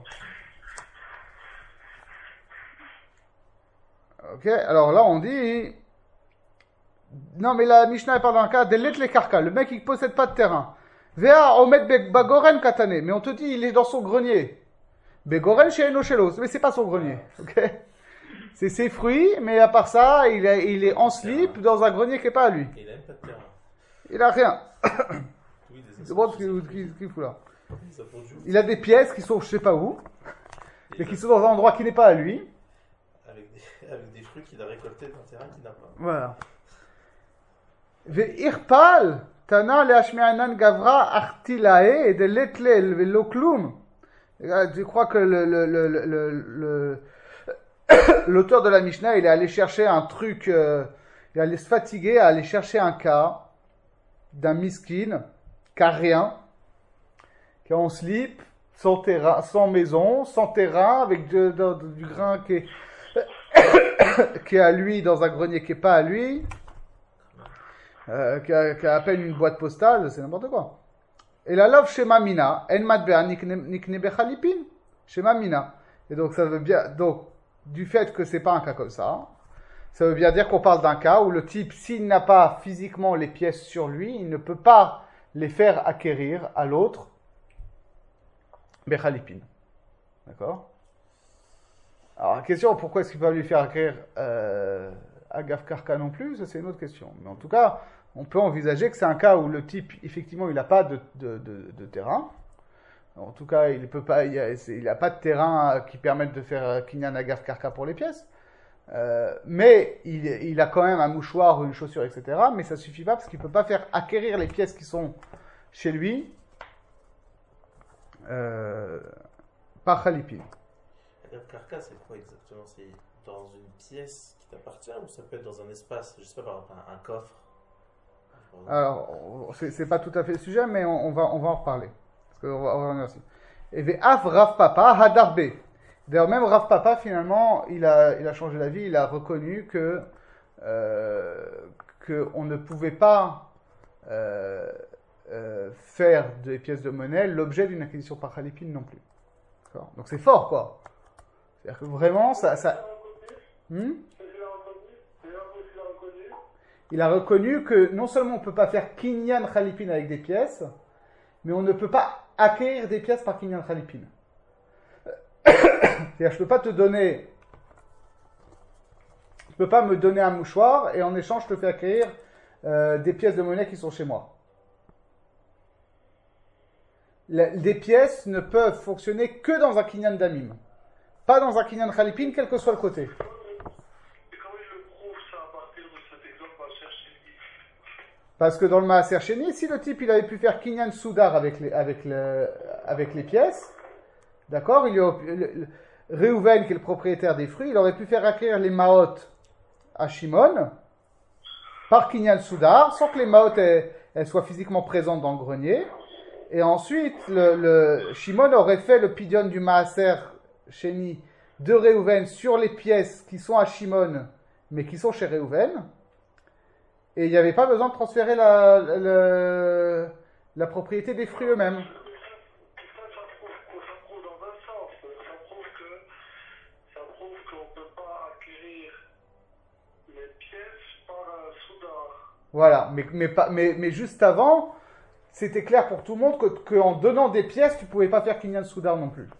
Ok, alors là on dit. Non, mais la Mishnah elle parle d'un cas d'Elet le Karka. Le mec il possède pas de terrain. Vea Omet Bagoren Katane. Mais on te dit, il est dans son grenier. Begoren chez Enochelos. Mais c'est pas son grenier. Ok? C'est ses fruits, mais à part ça, il est, il est en slip dans un grenier qui n'est pas à lui. Il a même pas de terrain. Il a rien. Oui, des C'est bon ce qu'il qu'il- qu'il fout là. Ça pour jouer. Il a des pièces qui sont je sais pas où, mais qui sont dans un endroit qui n'est pas à lui. Avec des, avec des fruits qu'il a récoltés d'un terrain qu'il n'a pas. Voilà. Ve'irpal tana le'ashme'anan gavra artilae et de letlel ve'loklum. Je crois que le, le, le, le, le, le- l'auteur de la Mishnah, il est allé chercher un truc, euh, il est allé se fatiguer à aller chercher un cas d'un miskin, qui a rien, qui est en slip, sans terrain, sans maison, sans terrain, avec de- de- de- du grain qui est, qui est à lui dans un grenier qui n'est pas à lui, euh, qui, a, qui a à peine une boîte postale, c'est n'importe quoi. Et la love Shema Mina, en matbea nikne bechalipin, Shema Mina. Et donc ça veut bien, donc du fait que c'est pas un cas comme ça, ça veut bien dire qu'on parle d'un cas où le type, s'il n'a pas physiquement les pièces sur lui, il ne peut pas les faire acquérir à l'autre bechalipin. D'accord? Alors la question, pourquoi est-ce qu'il ne peut pas lui faire acquérir euh, Agav Karka non plus, ça c'est une autre question. Mais en tout cas, on peut envisager que c'est un cas où le type, effectivement, il n'a pas de, de, de, de terrain. En tout cas, il peut pas, il n'a pas de terrain qui permette de faire Kinyan Agav Karka pour les pièces. Euh, mais il, il a quand même un mouchoir ou une chaussure, et cetera. Mais ça ne suffit pas parce qu'il ne peut pas faire acquérir les pièces qui sont chez lui euh, par Khalipin. La carcasse, c'est quoi exactement? C'est dans une pièce qui t'appartient ou ça peut être dans un espace? Je sais pas, par exemple, un, un coffre? Alors, c'est, c'est pas tout à fait le sujet, mais on, on va, on va en reparler. Parce qu'on va, on va revenir aussi. Et Ve'af Rav Papa Hadarbe. D'ailleurs, même Rav Papa, finalement, il a, il a changé d'avis. Il a reconnu que, euh, que on ne pouvait pas euh, euh, faire des pièces de monnaie l'objet d'une acquisition par Khalipin non plus. D'accord. Donc c'est fort, quoi. C'est-à-dire que vraiment, ça... ça... Hmm? Il a reconnu que non seulement on ne peut pas faire Kinyan Khalipin avec des pièces, mais on ne peut pas acquérir des pièces par Kinyan Khalipin. C'est-à-dire, je ne peux pas te donner... Je ne peux pas me donner un mouchoir et en échange, je te fais acquérir euh, des pièces de monnaie qui sont chez moi. La, les pièces ne peuvent fonctionner que dans un Kinyan Damim. Pas dans un Kinyan Khalipin, quel que soit le côté. Et comment il le prouve ça à partir de cet exemple à chercher? Parce que dans le Maaser Sheni, si le type il avait pu faire Kinyan Soudar avec les, avec le, avec les pièces, d'accord, il y a, le, le, Reuven, qui est le propriétaire des fruits, il aurait pu faire acquérir les Maot à Shimon par Kinyan Soudar, sans que les Maot elles, elles soient physiquement présentes dans le grenier. Et ensuite, le, le Shimon aurait fait le pidion du Maaser Sheni de Reuven sur les pièces qui sont à Shimon, mais qui sont chez Reuven. Et il n'y avait pas besoin de transférer la, la, la propriété des fruits eux-mêmes. Tout ça, ça prouve quoi? Ça prouve dans un sens. Ça prouve que ça prouve qu'on ne peut pas acquérir les pièces par un soudard. Voilà, mais, mais, pas, mais, mais juste avant, c'était clair pour tout le monde que, que en donnant des pièces, tu ne pouvais pas faire Kinyan Soudar non plus.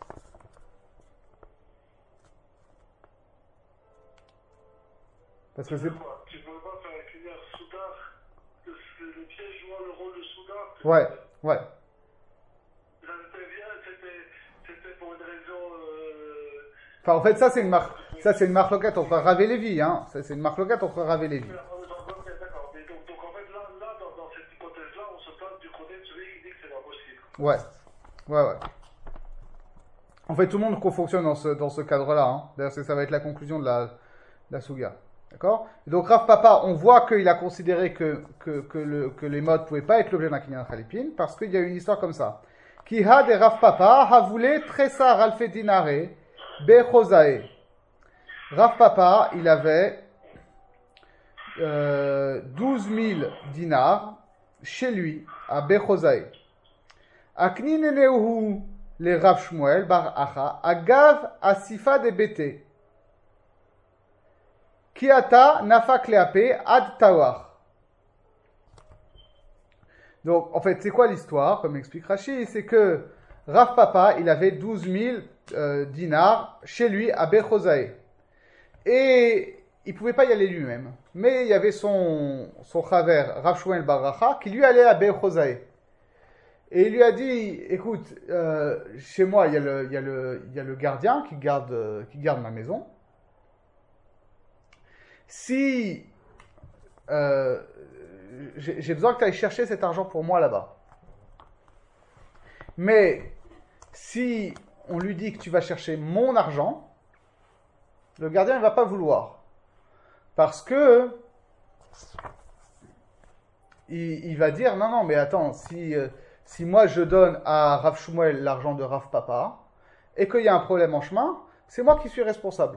Parce que c'est... Tu ne peux pas faire acquérir soudard. Les pièces jouent le rôle de soudard. Ouais, ouais. Ça c'était bien, c'était, c'était pour une raison. Euh... Enfin, en fait, ça, c'est une marque, ça, c'est une marque locate entre Rav et Lévi, hein. Ça, c'est une marque locate entre Rav et Lévi. D'accord, mais donc, donc en fait, là, là dans, dans cette hypothèse-là, on se place du côté de celui qui dit que c'est pas possible. Ouais, ouais, ouais. En fait, tout le monde fonctionne dans ce, dans ce cadre-là, hein. D'ailleurs, c'est- ça va être la conclusion de la, de la Souga. D'accord? Et donc, Rav Papa, on voit qu'il a considéré que, que, que, le, que les modes ne pouvaient pas être l'objet d'un Kinyan Khalipin, parce qu'il y a une histoire comme ça. Qui had et Rav Papa, ha voulu tressar alfe dinare, Bechosae. Rav Papa, il avait euh, douze mille dinars chez lui, à Bechosae. Akni neneuhu le Rav Shmuel bar Acha, agav asifa de bete. Kiata nafak leape ad tawar. Donc, en fait, c'est quoi l'histoire, comme explique Rashi? C'est que Rav Papa, il avait douze mille euh, dinars chez lui à Bechosae. Et il ne pouvait pas y aller lui-même. Mais il y avait son, son chaver, Rav Shmuel bar Acha, qui lui allait à Bechosae. Et il lui a dit, écoute, euh, chez moi, il y, a le, il, y a le, il y a le gardien qui garde, euh, qui garde ma maison. Si euh, j'ai, j'ai besoin que tu ailles chercher cet argent pour moi là-bas. Mais si on lui dit que tu vas chercher mon argent, le gardien ne va pas vouloir. Parce que il, il va dire, non, non, mais attends, si... Euh, Si moi je donne à Rav Shmuel l'argent de Rav Papa et qu'il y a un problème en chemin, c'est moi qui suis responsable.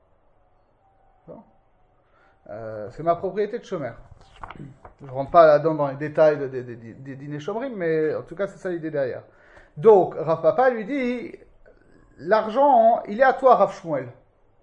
Euh, c'est ma propriété de chômeur. Je ne rentre pas là-dedans dans les détails des, des, des, des dîners chômerim, mais en tout cas c'est ça l'idée derrière. Donc Rav Papa lui dit, l'argent il est à toi Rav Shmuel. Ok ?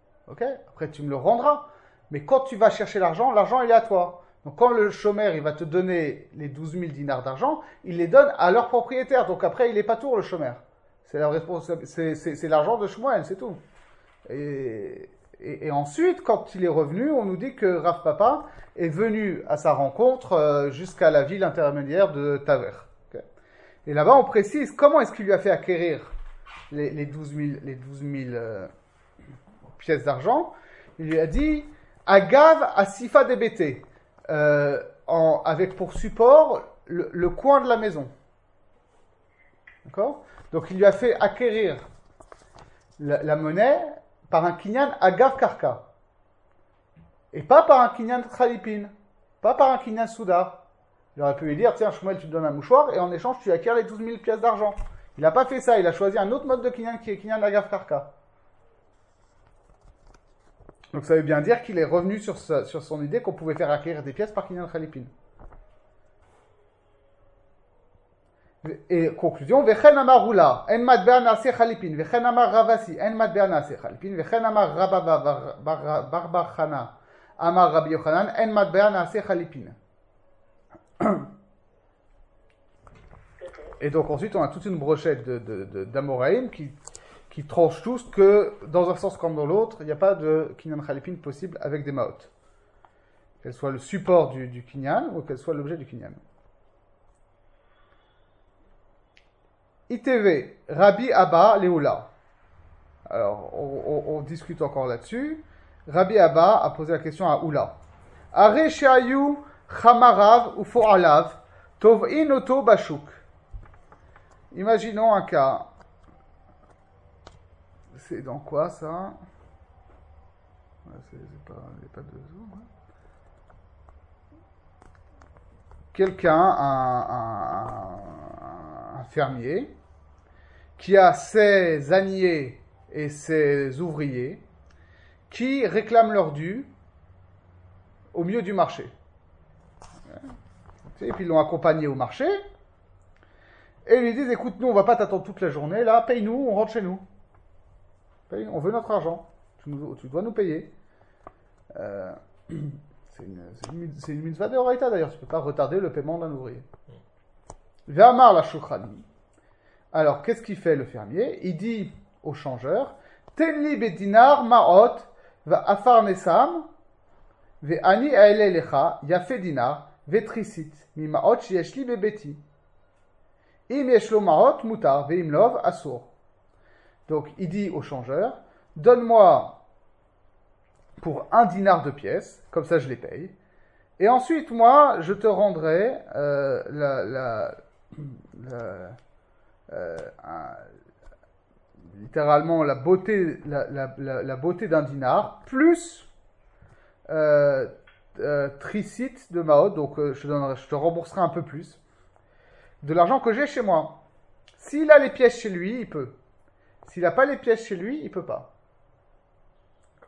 Après tu me le rendras, mais quand tu vas chercher l'argent, l'argent il est à toi. Donc quand le chômeur il va te donner les douze mille dinars d'argent, il les donne à leur propriétaire. Donc après il est pas tour le chômeur. C'est, la responsa- c'est, c'est, c'est l'argent de Shmuel, c'est tout. Et, et, et ensuite, quand il est revenu, on nous dit que Rav Papa est venu à sa rencontre euh, jusqu'à la ville intermédiaire de Taver. Okay. Et là-bas on précise comment est-ce qu'il lui a fait acquérir les, les douze mille, les douze mille euh, pièces d'argent. Il lui a dit Agav Asifa Debete. Euh, en, avec pour support le, le coin de la maison. D'accord ? Donc il lui a fait acquérir la, la monnaie par un kinyan agav karka. Et pas par un kinyan khalipin. Pas par un kinyan souda. Il aurait pu lui dire, tiens Shmuel tu te donnes un mouchoir et en échange tu acquiers les douze mille pièces d'argent. Il n'a pas fait ça, il a choisi un autre mode de kinyan qui est kinyan agav karka. Donc ça veut bien dire qu'il est revenu sur, sa, sur son idée qu'on pouvait faire acquérir des pièces par Kinyan Khalipin. Et conclusion, Vechen amar Rula, en matbea naase Khalipin, Vechen amar Ravasi, en matbea naase Khalipin, Vechen amar Rabba Barbar Chana, amar Rabbi Yochanan, en matbea naase Khalipin. Et donc ensuite on a toute une brochette de, de, de, d'Amoraïm qui... qui tranchent tous que, dans un sens comme dans l'autre, il n'y a pas de Kinyan Khalipin possible avec des Maot. Qu'elle soit le support du, du Kinyan ou qu'elle soit l'objet du Kinyan. I T V, Rabbi Abba Leoula. Alors, on, on, on discute encore là-dessus. Rabbi Abba a posé la question à Oula. Are she'ayu chamarav ou fo'alav tov'in oto bashuk. Imaginons un cas. C'est dans quoi ça? c'est, c'est pas, il n'y a pas de zoom. Hein. Quelqu'un, un, un, un fermier, qui a ses âniers et ses ouvriers qui réclament leur dû au milieu du marché. Et puis ils l'ont accompagné au marché et ils lui disent, écoute, nous on va pas t'attendre toute la journée, là, paye-nous, on rentre chez nous. On veut notre argent. Tu, nous, tu dois nous payer. Euh, c'est, une, c'est, une, c'est une mitzvah de Horaïta d'ailleurs. Tu ne peux pas retarder le paiement d'un ouvrier. Ve'amar la shukhrani. Alors, qu'est-ce qu'il fait le fermier? Il dit au changeur, Tenli bedinar ma'ot va afar nesam ve'ani aele lecha yafe dinar ve'trisit mi ma'ot sheyeshli bebeti. Im yeshlo ma'ot mutar ve'im lov asur. Donc, il dit au changeur, donne-moi pour un dinar de pièces, comme ça je les paye, et ensuite, moi, je te rendrai euh, la, la, la, euh, un, littéralement la beauté, la, la, la, la beauté d'un dinar, plus euh, euh, tricite de Maot, donc euh, je, donnerai, je te rembourserai un peu plus, de l'argent que j'ai chez moi. S'il a les pièces chez lui, il peut. S'il n'a pas les pièces chez lui, il ne peut pas.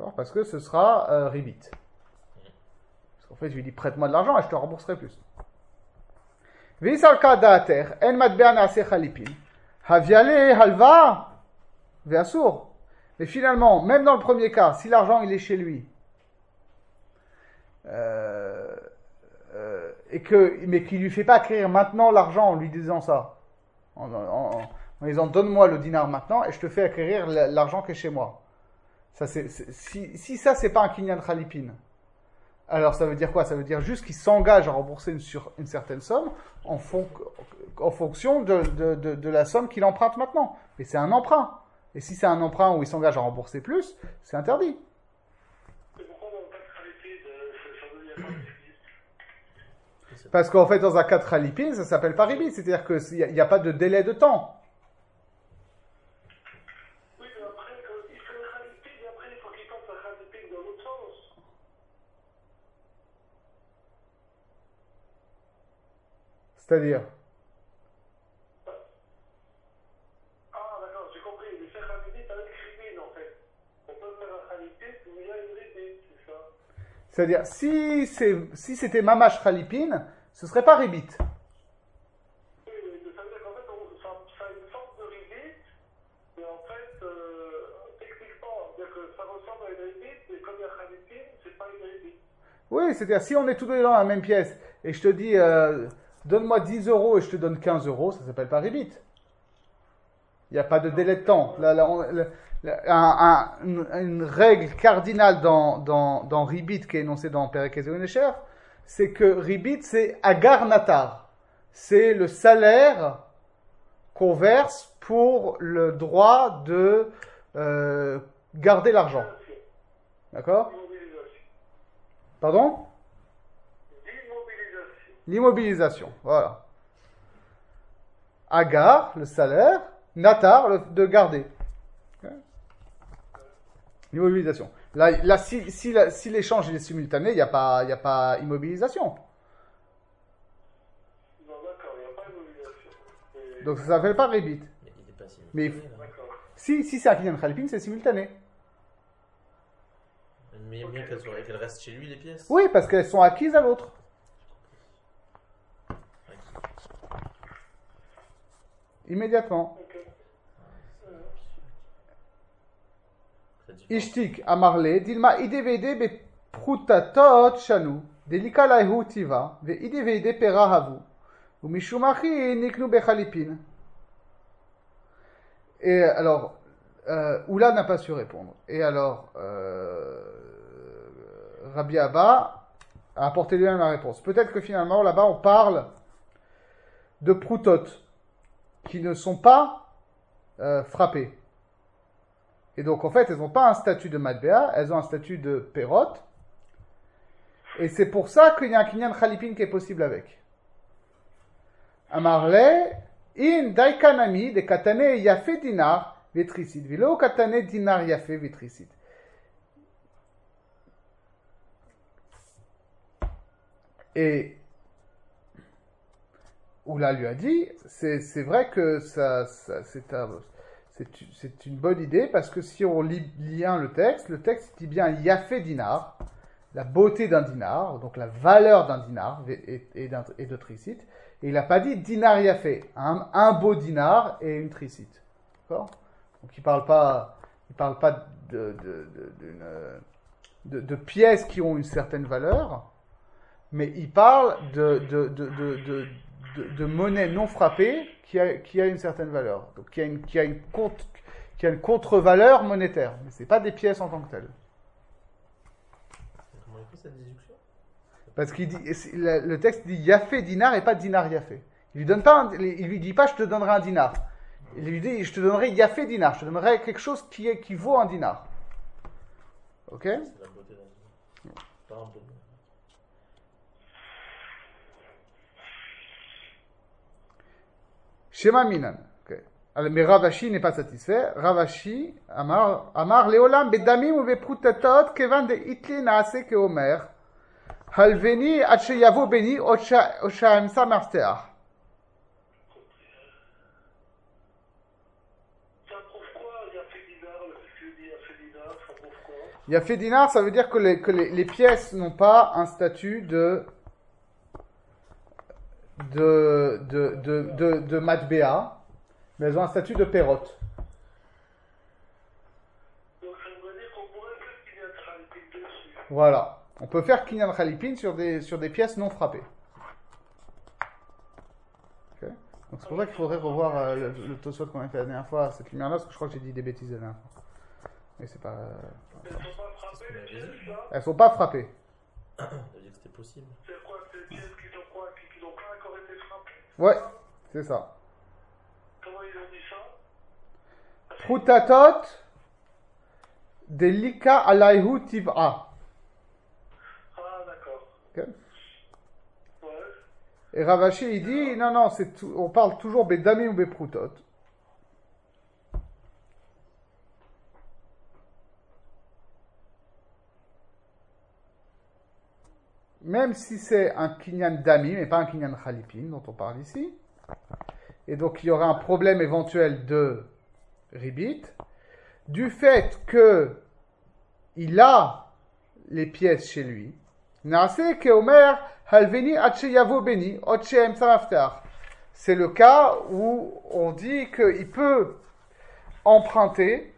D'accord? Parce que ce sera euh, ribit. Parce qu'en fait, je lui dis prête-moi de l'argent et je te rembourserai plus. V'isarka da'ater, en matbea na'aseh chalipin. Haviale halva, ve'asur. Mais finalement, même dans le premier cas, si l'argent il est chez lui, euh, euh, et que, mais qu'il lui fait pas acquérir maintenant l'argent en lui disant ça, en, en, en, en disant donne-moi le dinar maintenant et je te fais acquérir l'argent qui est chez moi. Ça, c'est, c'est, si, si ça c'est pas un kinyan chalipin, alors ça veut dire quoi? Ça veut dire juste qu'il s'engage à rembourser une, sur, une certaine somme en, fon, en fonction de, de, de, de la somme qu'il emprunte maintenant. Mais c'est un emprunt. Et si c'est un emprunt où il s'engage à rembourser plus, c'est interdit. Et pourquoi on n'a pas de qualité de ça veut dire pas ribit? Parce qu'en fait, dans un cas de khalipin, ça s'appelle pas ribit. C'est-à-dire qu'il n'y a, a pas de délai de temps. Oui, mais après, quand il fait le khalipin, et après, il faut qu'il fasse un khalipin dans l'autre sens. C'est-à-dire Ah, d'accord, j'ai compris. Il fait khalipin avec ribit, en fait. On peut faire un khalipin où il y a une ribit, c'est ça? C'est-à-dire, si, c'est, si c'était mamash khalipin, ce serait pas ribit. Oui, mais ça veut dire qu'en fait, on, ça, ça a une forme de ribit, mais en fait, euh, techniquement, c'est-à-dire que ça ressemble à une ribit, mais comme il y a khalipin, c'est pas une ribit. Oui, c'est-à-dire, si on est tous les deux dans la même pièce, et je te dis, euh, donne-moi dix euros et je te donne quinze euros, ça s'appelle pas ribit. Il n'y a pas de délai de temps. Là, là, on, là, un, un, une, une règle cardinale dans, dans, dans ribit qui est énoncée dans Perek Ezer, c'est que ribit, c'est agar natar. C'est le salaire qu'on verse pour le droit de euh, garder l'argent. D'accord? Immobilisation. Pardon? D'immobilisation. L'immobilisation, voilà. Agar, le salaire, natar, le, de garder. Okay. L'immobilisation. Là, là si, si, la, si l'échange est simultané, il n'y a, a pas immobilisation. Non, d'accord, il n'y a pas d'immobilisation. Mais... Donc ça ne s'appelle pas rébit. Mais il est pas Mais simultané, là. D'accord. si, si c'est un kinyan khalipin, c'est simultané. Mais il y a bien qu'elles soient- qu'elles restent chez lui, les pièces. Oui, parce qu'elles sont acquises à l'autre. Immédiatement. Ok. Très différent. Ishtik amarle, dilma idevede be prutatot shanu, delika laihu tiva, ve idevede pera havu, ou mishumachi niknu bechalipin. Et alors, euh, Oula n'a pas su répondre. Et alors, euh, Rabbi Abba a apporté lui-même la réponse. Peut-être que finalement, là-bas, on parle de proutot qui ne sont pas euh, frappés. Et donc, en fait, elles n'ont pas un statut de matbea, elles ont un statut de perot. Et c'est pour ça qu'il y a un kinyan khalipin qui est possible avec. Amarle, in daikanami de katane yafe dinar vetrisit, vilo katane dinar yafe vetrisit. Et Oula lui a dit, c'est, c'est vrai que ça, ça c'est, un, c'est, c'est une bonne idée, parce que si on lit bien le texte, le texte dit bien Yafé dinar, la beauté d'un dinar, donc la valeur d'un dinar et, et, d'un, et de tricite, et il n'a pas dit dinar Yafé, un, un beau dinar et une tricite. D'accord? Donc il ne parle pas, il parle pas de, de, de, d'une, de, de pièces qui ont une certaine valeur, mais il parle de, de, de, de, de De, de monnaie non frappée qui a, qui a une certaine valeur, donc qui a une, qui a une, contre, qui a une contre-valeur monétaire, mais ce n'est pas des pièces en tant que telles. Comment il fait cette déduction? Parce qu'il dit, le, le texte dit Yafé dinar et pas dinar Yafé. Il lui donne pas, un, il lui dit pas je te donnerai un dinar. Il lui dit je te donnerai Yafé dinar, je te donnerai quelque chose qui, est, qui vaut un dinar. Ok? C'est la beauté d'un dinar. Pas un beau dinar. Shema Minan. Okay. Alors, mais Ravashi n'est pas satisfait. Ravashi, Amar, Amar, Leolam, Bedamim ou Beprutatot, Kevan de Itli Naase Keomer, Halveni, Ache Yavo Beni, Osha Emsa Marsteach. Ça prouve quoi? Il y a Fédinar, le fait que tu dis Fédinar, ça prouve quoi? Il y a fait dinar, ça veut dire que les, que les, les pièces n'ont pas un statut de de de de de, de matbéa, mais elles ont un statut de pérote. Donc ça veut dire qu'on pourrait faire qu'il y a un Khalipin dessus. Voilà. On peut faire kinyan khalipin sur des sur des pièces non frappées. Ok. Donc c'est pour ça qu'il faudrait revoir euh, le, le Tosfot qu'on a fait la dernière fois, cette lumière-là, parce que je crois que j'ai dit des bêtises la dernière fois. Mais c'est pas. euh, Elles ne sont pas frappées, les pièces, là? Elles sont pas frappées. Ça veut dire que c'était possible. C'est quoi, ces pièces qui sont quoi? Qui n'ont pas encore été frappées? Ouais, c'est ça. Comment ils ont dit ça? Prutatot de lika alayhu tiv'a. Ah, d'accord. Ok. Ouais. Et Ravashi il dit non non, c'est tout- on parle toujours bedami ou beprutot. Même si c'est un kinyan dami, mais pas un kinyan khalipin dont on parle ici. Et donc il y aura un problème éventuel de ribit, du fait que il a les pièces chez lui. Naase keomer halveni atche yavo beni, otche emsa maftar. C'est le cas où on dit qu'il peut emprunter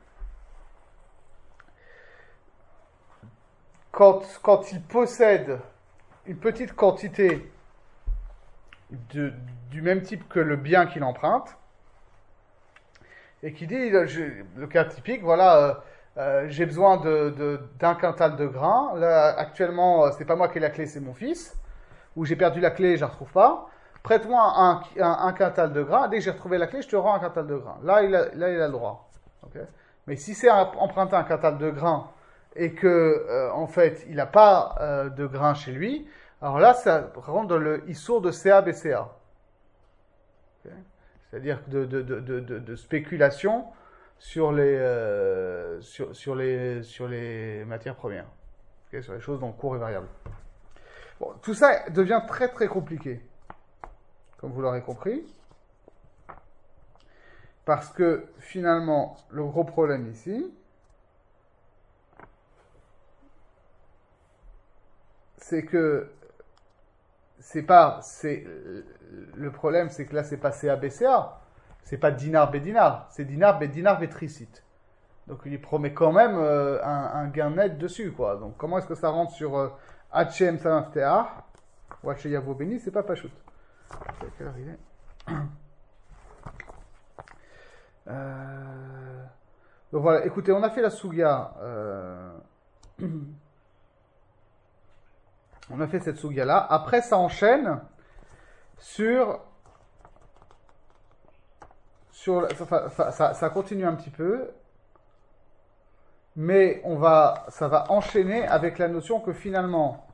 quand, quand il possède une petite quantité de, du même type que le bien qu'il emprunte, et qui dit, je- le cas typique, voilà, euh, euh, j'ai besoin de, de- d'un quintal de grains, là actuellement, euh, c'est pas moi qui ai la clé, c'est mon fils, ou j'ai perdu la clé, je la retrouve pas, prête-moi un, un, un quintal de grains, dès que j'ai retrouvé la clé, je te rends un quintal de grains. Là, il a, là, il a le droit. Ok. Mais si c'est un- emprunter un quintal de grains, et que, euh, en fait, il n'a pas euh, de grains chez lui, alors là, ça rentre dans le issour de C A B C A. Ok. C'est-à-dire de, de, de, de, de- de spéculation sur les, euh, sur, sur, les, sur les matières premières, ok, sur les choses dont le cours est variable. Bon, tout ça devient très très compliqué, comme vous l'aurez compris, parce que finalement, le gros problème ici, c'est que c'est pas, c'est le problème, c'est que là, c'est pas C A B C A, c'est pas dinar bédinar, c'est dinar bédinar bétricite. Donc il y promet quand même euh, un, un gain net dessus, quoi. Donc comment est-ce que ça rentre sur euh, H M Samafteah ou H Yavo Beni, c'est pas Pachout. C'est à quelle heure il est Euh, Donc voilà, écoutez, on a fait la Sugia. euh, On a fait cette Sugia là. Après, ça enchaîne sur. sur ça, ça, ça- ça continue un petit peu. Mais on va, ça va enchaîner avec la notion que finalement,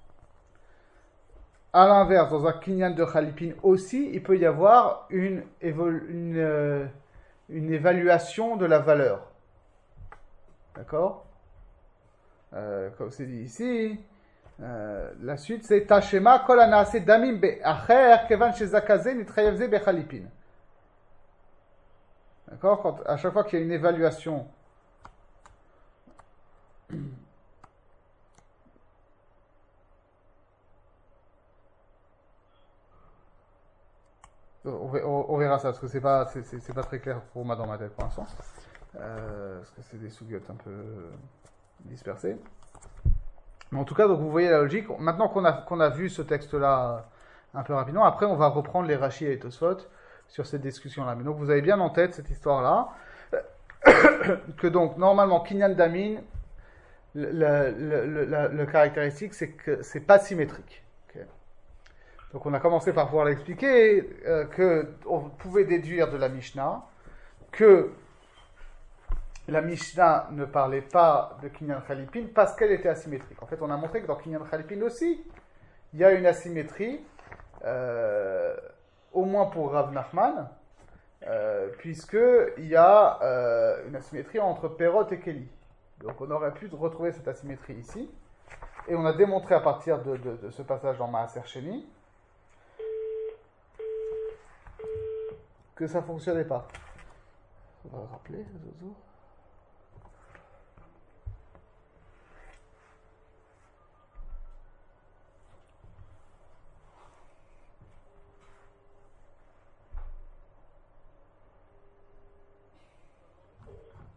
à l'inverse, dans un kinyan de Khalipin aussi, il peut y avoir une, évol- une, euh, une évaluation de la valeur. D'accord Euh, Comme c'est dit ici. Euh, la suite c'est Tashema kol anaase damim be'acher kevan shezakaze nitrayevze bechalipin. D'accord Quand, à chaque fois qu'il y a une évaluation on, ver- on- on verra ça parce que c'est pas c'est, c'est- c'est pas très clair pour moi dans ma tête pour l'instant. Euh, parce que c'est des sougiotes un peu dispersées. Mais en tout cas, donc vous voyez la logique. Maintenant qu'on a, qu'on a vu ce texte-là un peu rapidement, après on va reprendre les Rashi et les Tosfot sur cette discussion-là. Mais donc vous avez bien en tête cette histoire-là, que donc normalement Kinyan Damin, le, le, le, le, le caractéristique c'est que c'est pas symétrique. Ok. Donc on a commencé par pouvoir l'expliquer, euh, que on pouvait déduire de la Mishnah que la Mishnah ne parlait pas de Kinyan Khalipin parce qu'elle était asymétrique. En fait, on a montré que dans Kinyan Khalipin aussi, il y a une asymétrie, euh, au moins pour Rav Nachman, euh, puisqu'il y a euh, une asymétrie entre Perot et Keli. Donc on aurait pu retrouver cette asymétrie ici. Et on a démontré à partir de, de, de ce passage dans Maaser Sheni que ça ne fonctionnait pas. On va rappeler, Zozo.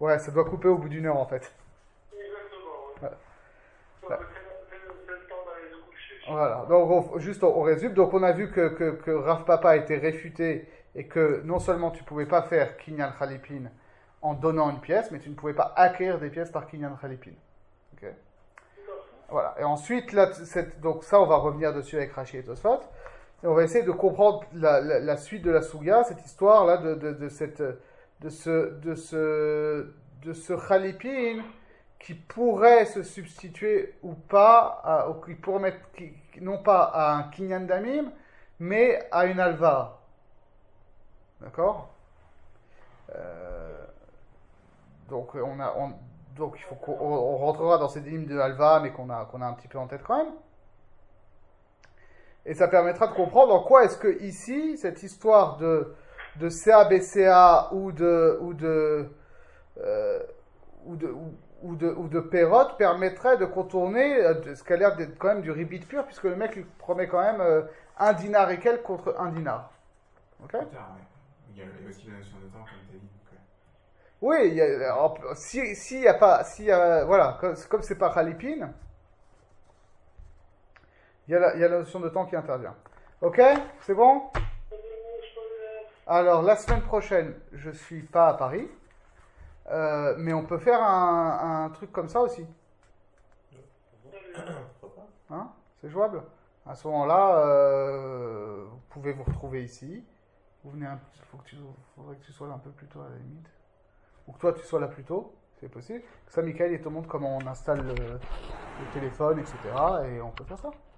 Ouais, ça doit couper au bout d'une heure en fait. Exactement, oui. Ouais. Donc, Ouais. c'est le c'est le temps d'aller se coucher. Voilà, donc on- juste on, on résume. Donc on a vu que, que, que Rav Papa a été réfuté et que non seulement tu pouvais pas faire Kinyan Khalipin en donnant une pièce, mais tu ne pouvais pas acquérir des pièces par Kinyan Khalipin. Ok. Voilà. Et ensuite, là, cette- donc ça, on va revenir dessus avec Rashi et Tosfot. Et on va essayer de comprendre la, la, la suite de la Souga, cette histoire-là de, de, de, cette, de ce, de ce, de ce Khalipin qui pourrait se substituer ou pas, à, ou qui pourrait mettre, qui, non pas à un Kinyan Damim, mais à une Alva. D'accord? euh, Donc, on a, on, donc il faut qu'on on- on rentrera dans ces dîmes de Alva, mais qu'on a, qu'on a un petit peu en tête quand même. Et ça permettra de comprendre en quoi est-ce que ici, cette histoire de, de C A B C A ou de, ou de, euh, ou de, ou, ou de, ou de Perrot permettrait de contourner euh, de- ce qui a l'air d'être quand même du ribit pur, puisque le mec il promet quand même euh, un dinar et quelques contre un dinar. Ok? Plus tard, ouais. Il y a il y a aussi la notion de temps, comme tu as dit. donc, ouais. Oui, il y a- en- si s'il y a pas, si euh, voilà, comme comme c'est pas Khalipin, il y a la, il y a la notion de temps qui intervient. Ok, c'est bon? Alors la semaine prochaine, je suis pas à Paris, euh, mais on peut faire un, un truc comme ça aussi, Pourquoi pas? hein? C'est jouable. À ce moment-là, euh, vous pouvez vous retrouver ici. Vous venez, un, faut que tu, faudrait que tu sois là un peu plus tôt à la limite, ou que toi tu sois là plus tôt, c'est possible. Ça, Michael, il te montre comment on installe le, le téléphone, et cetera. Et on peut faire ça.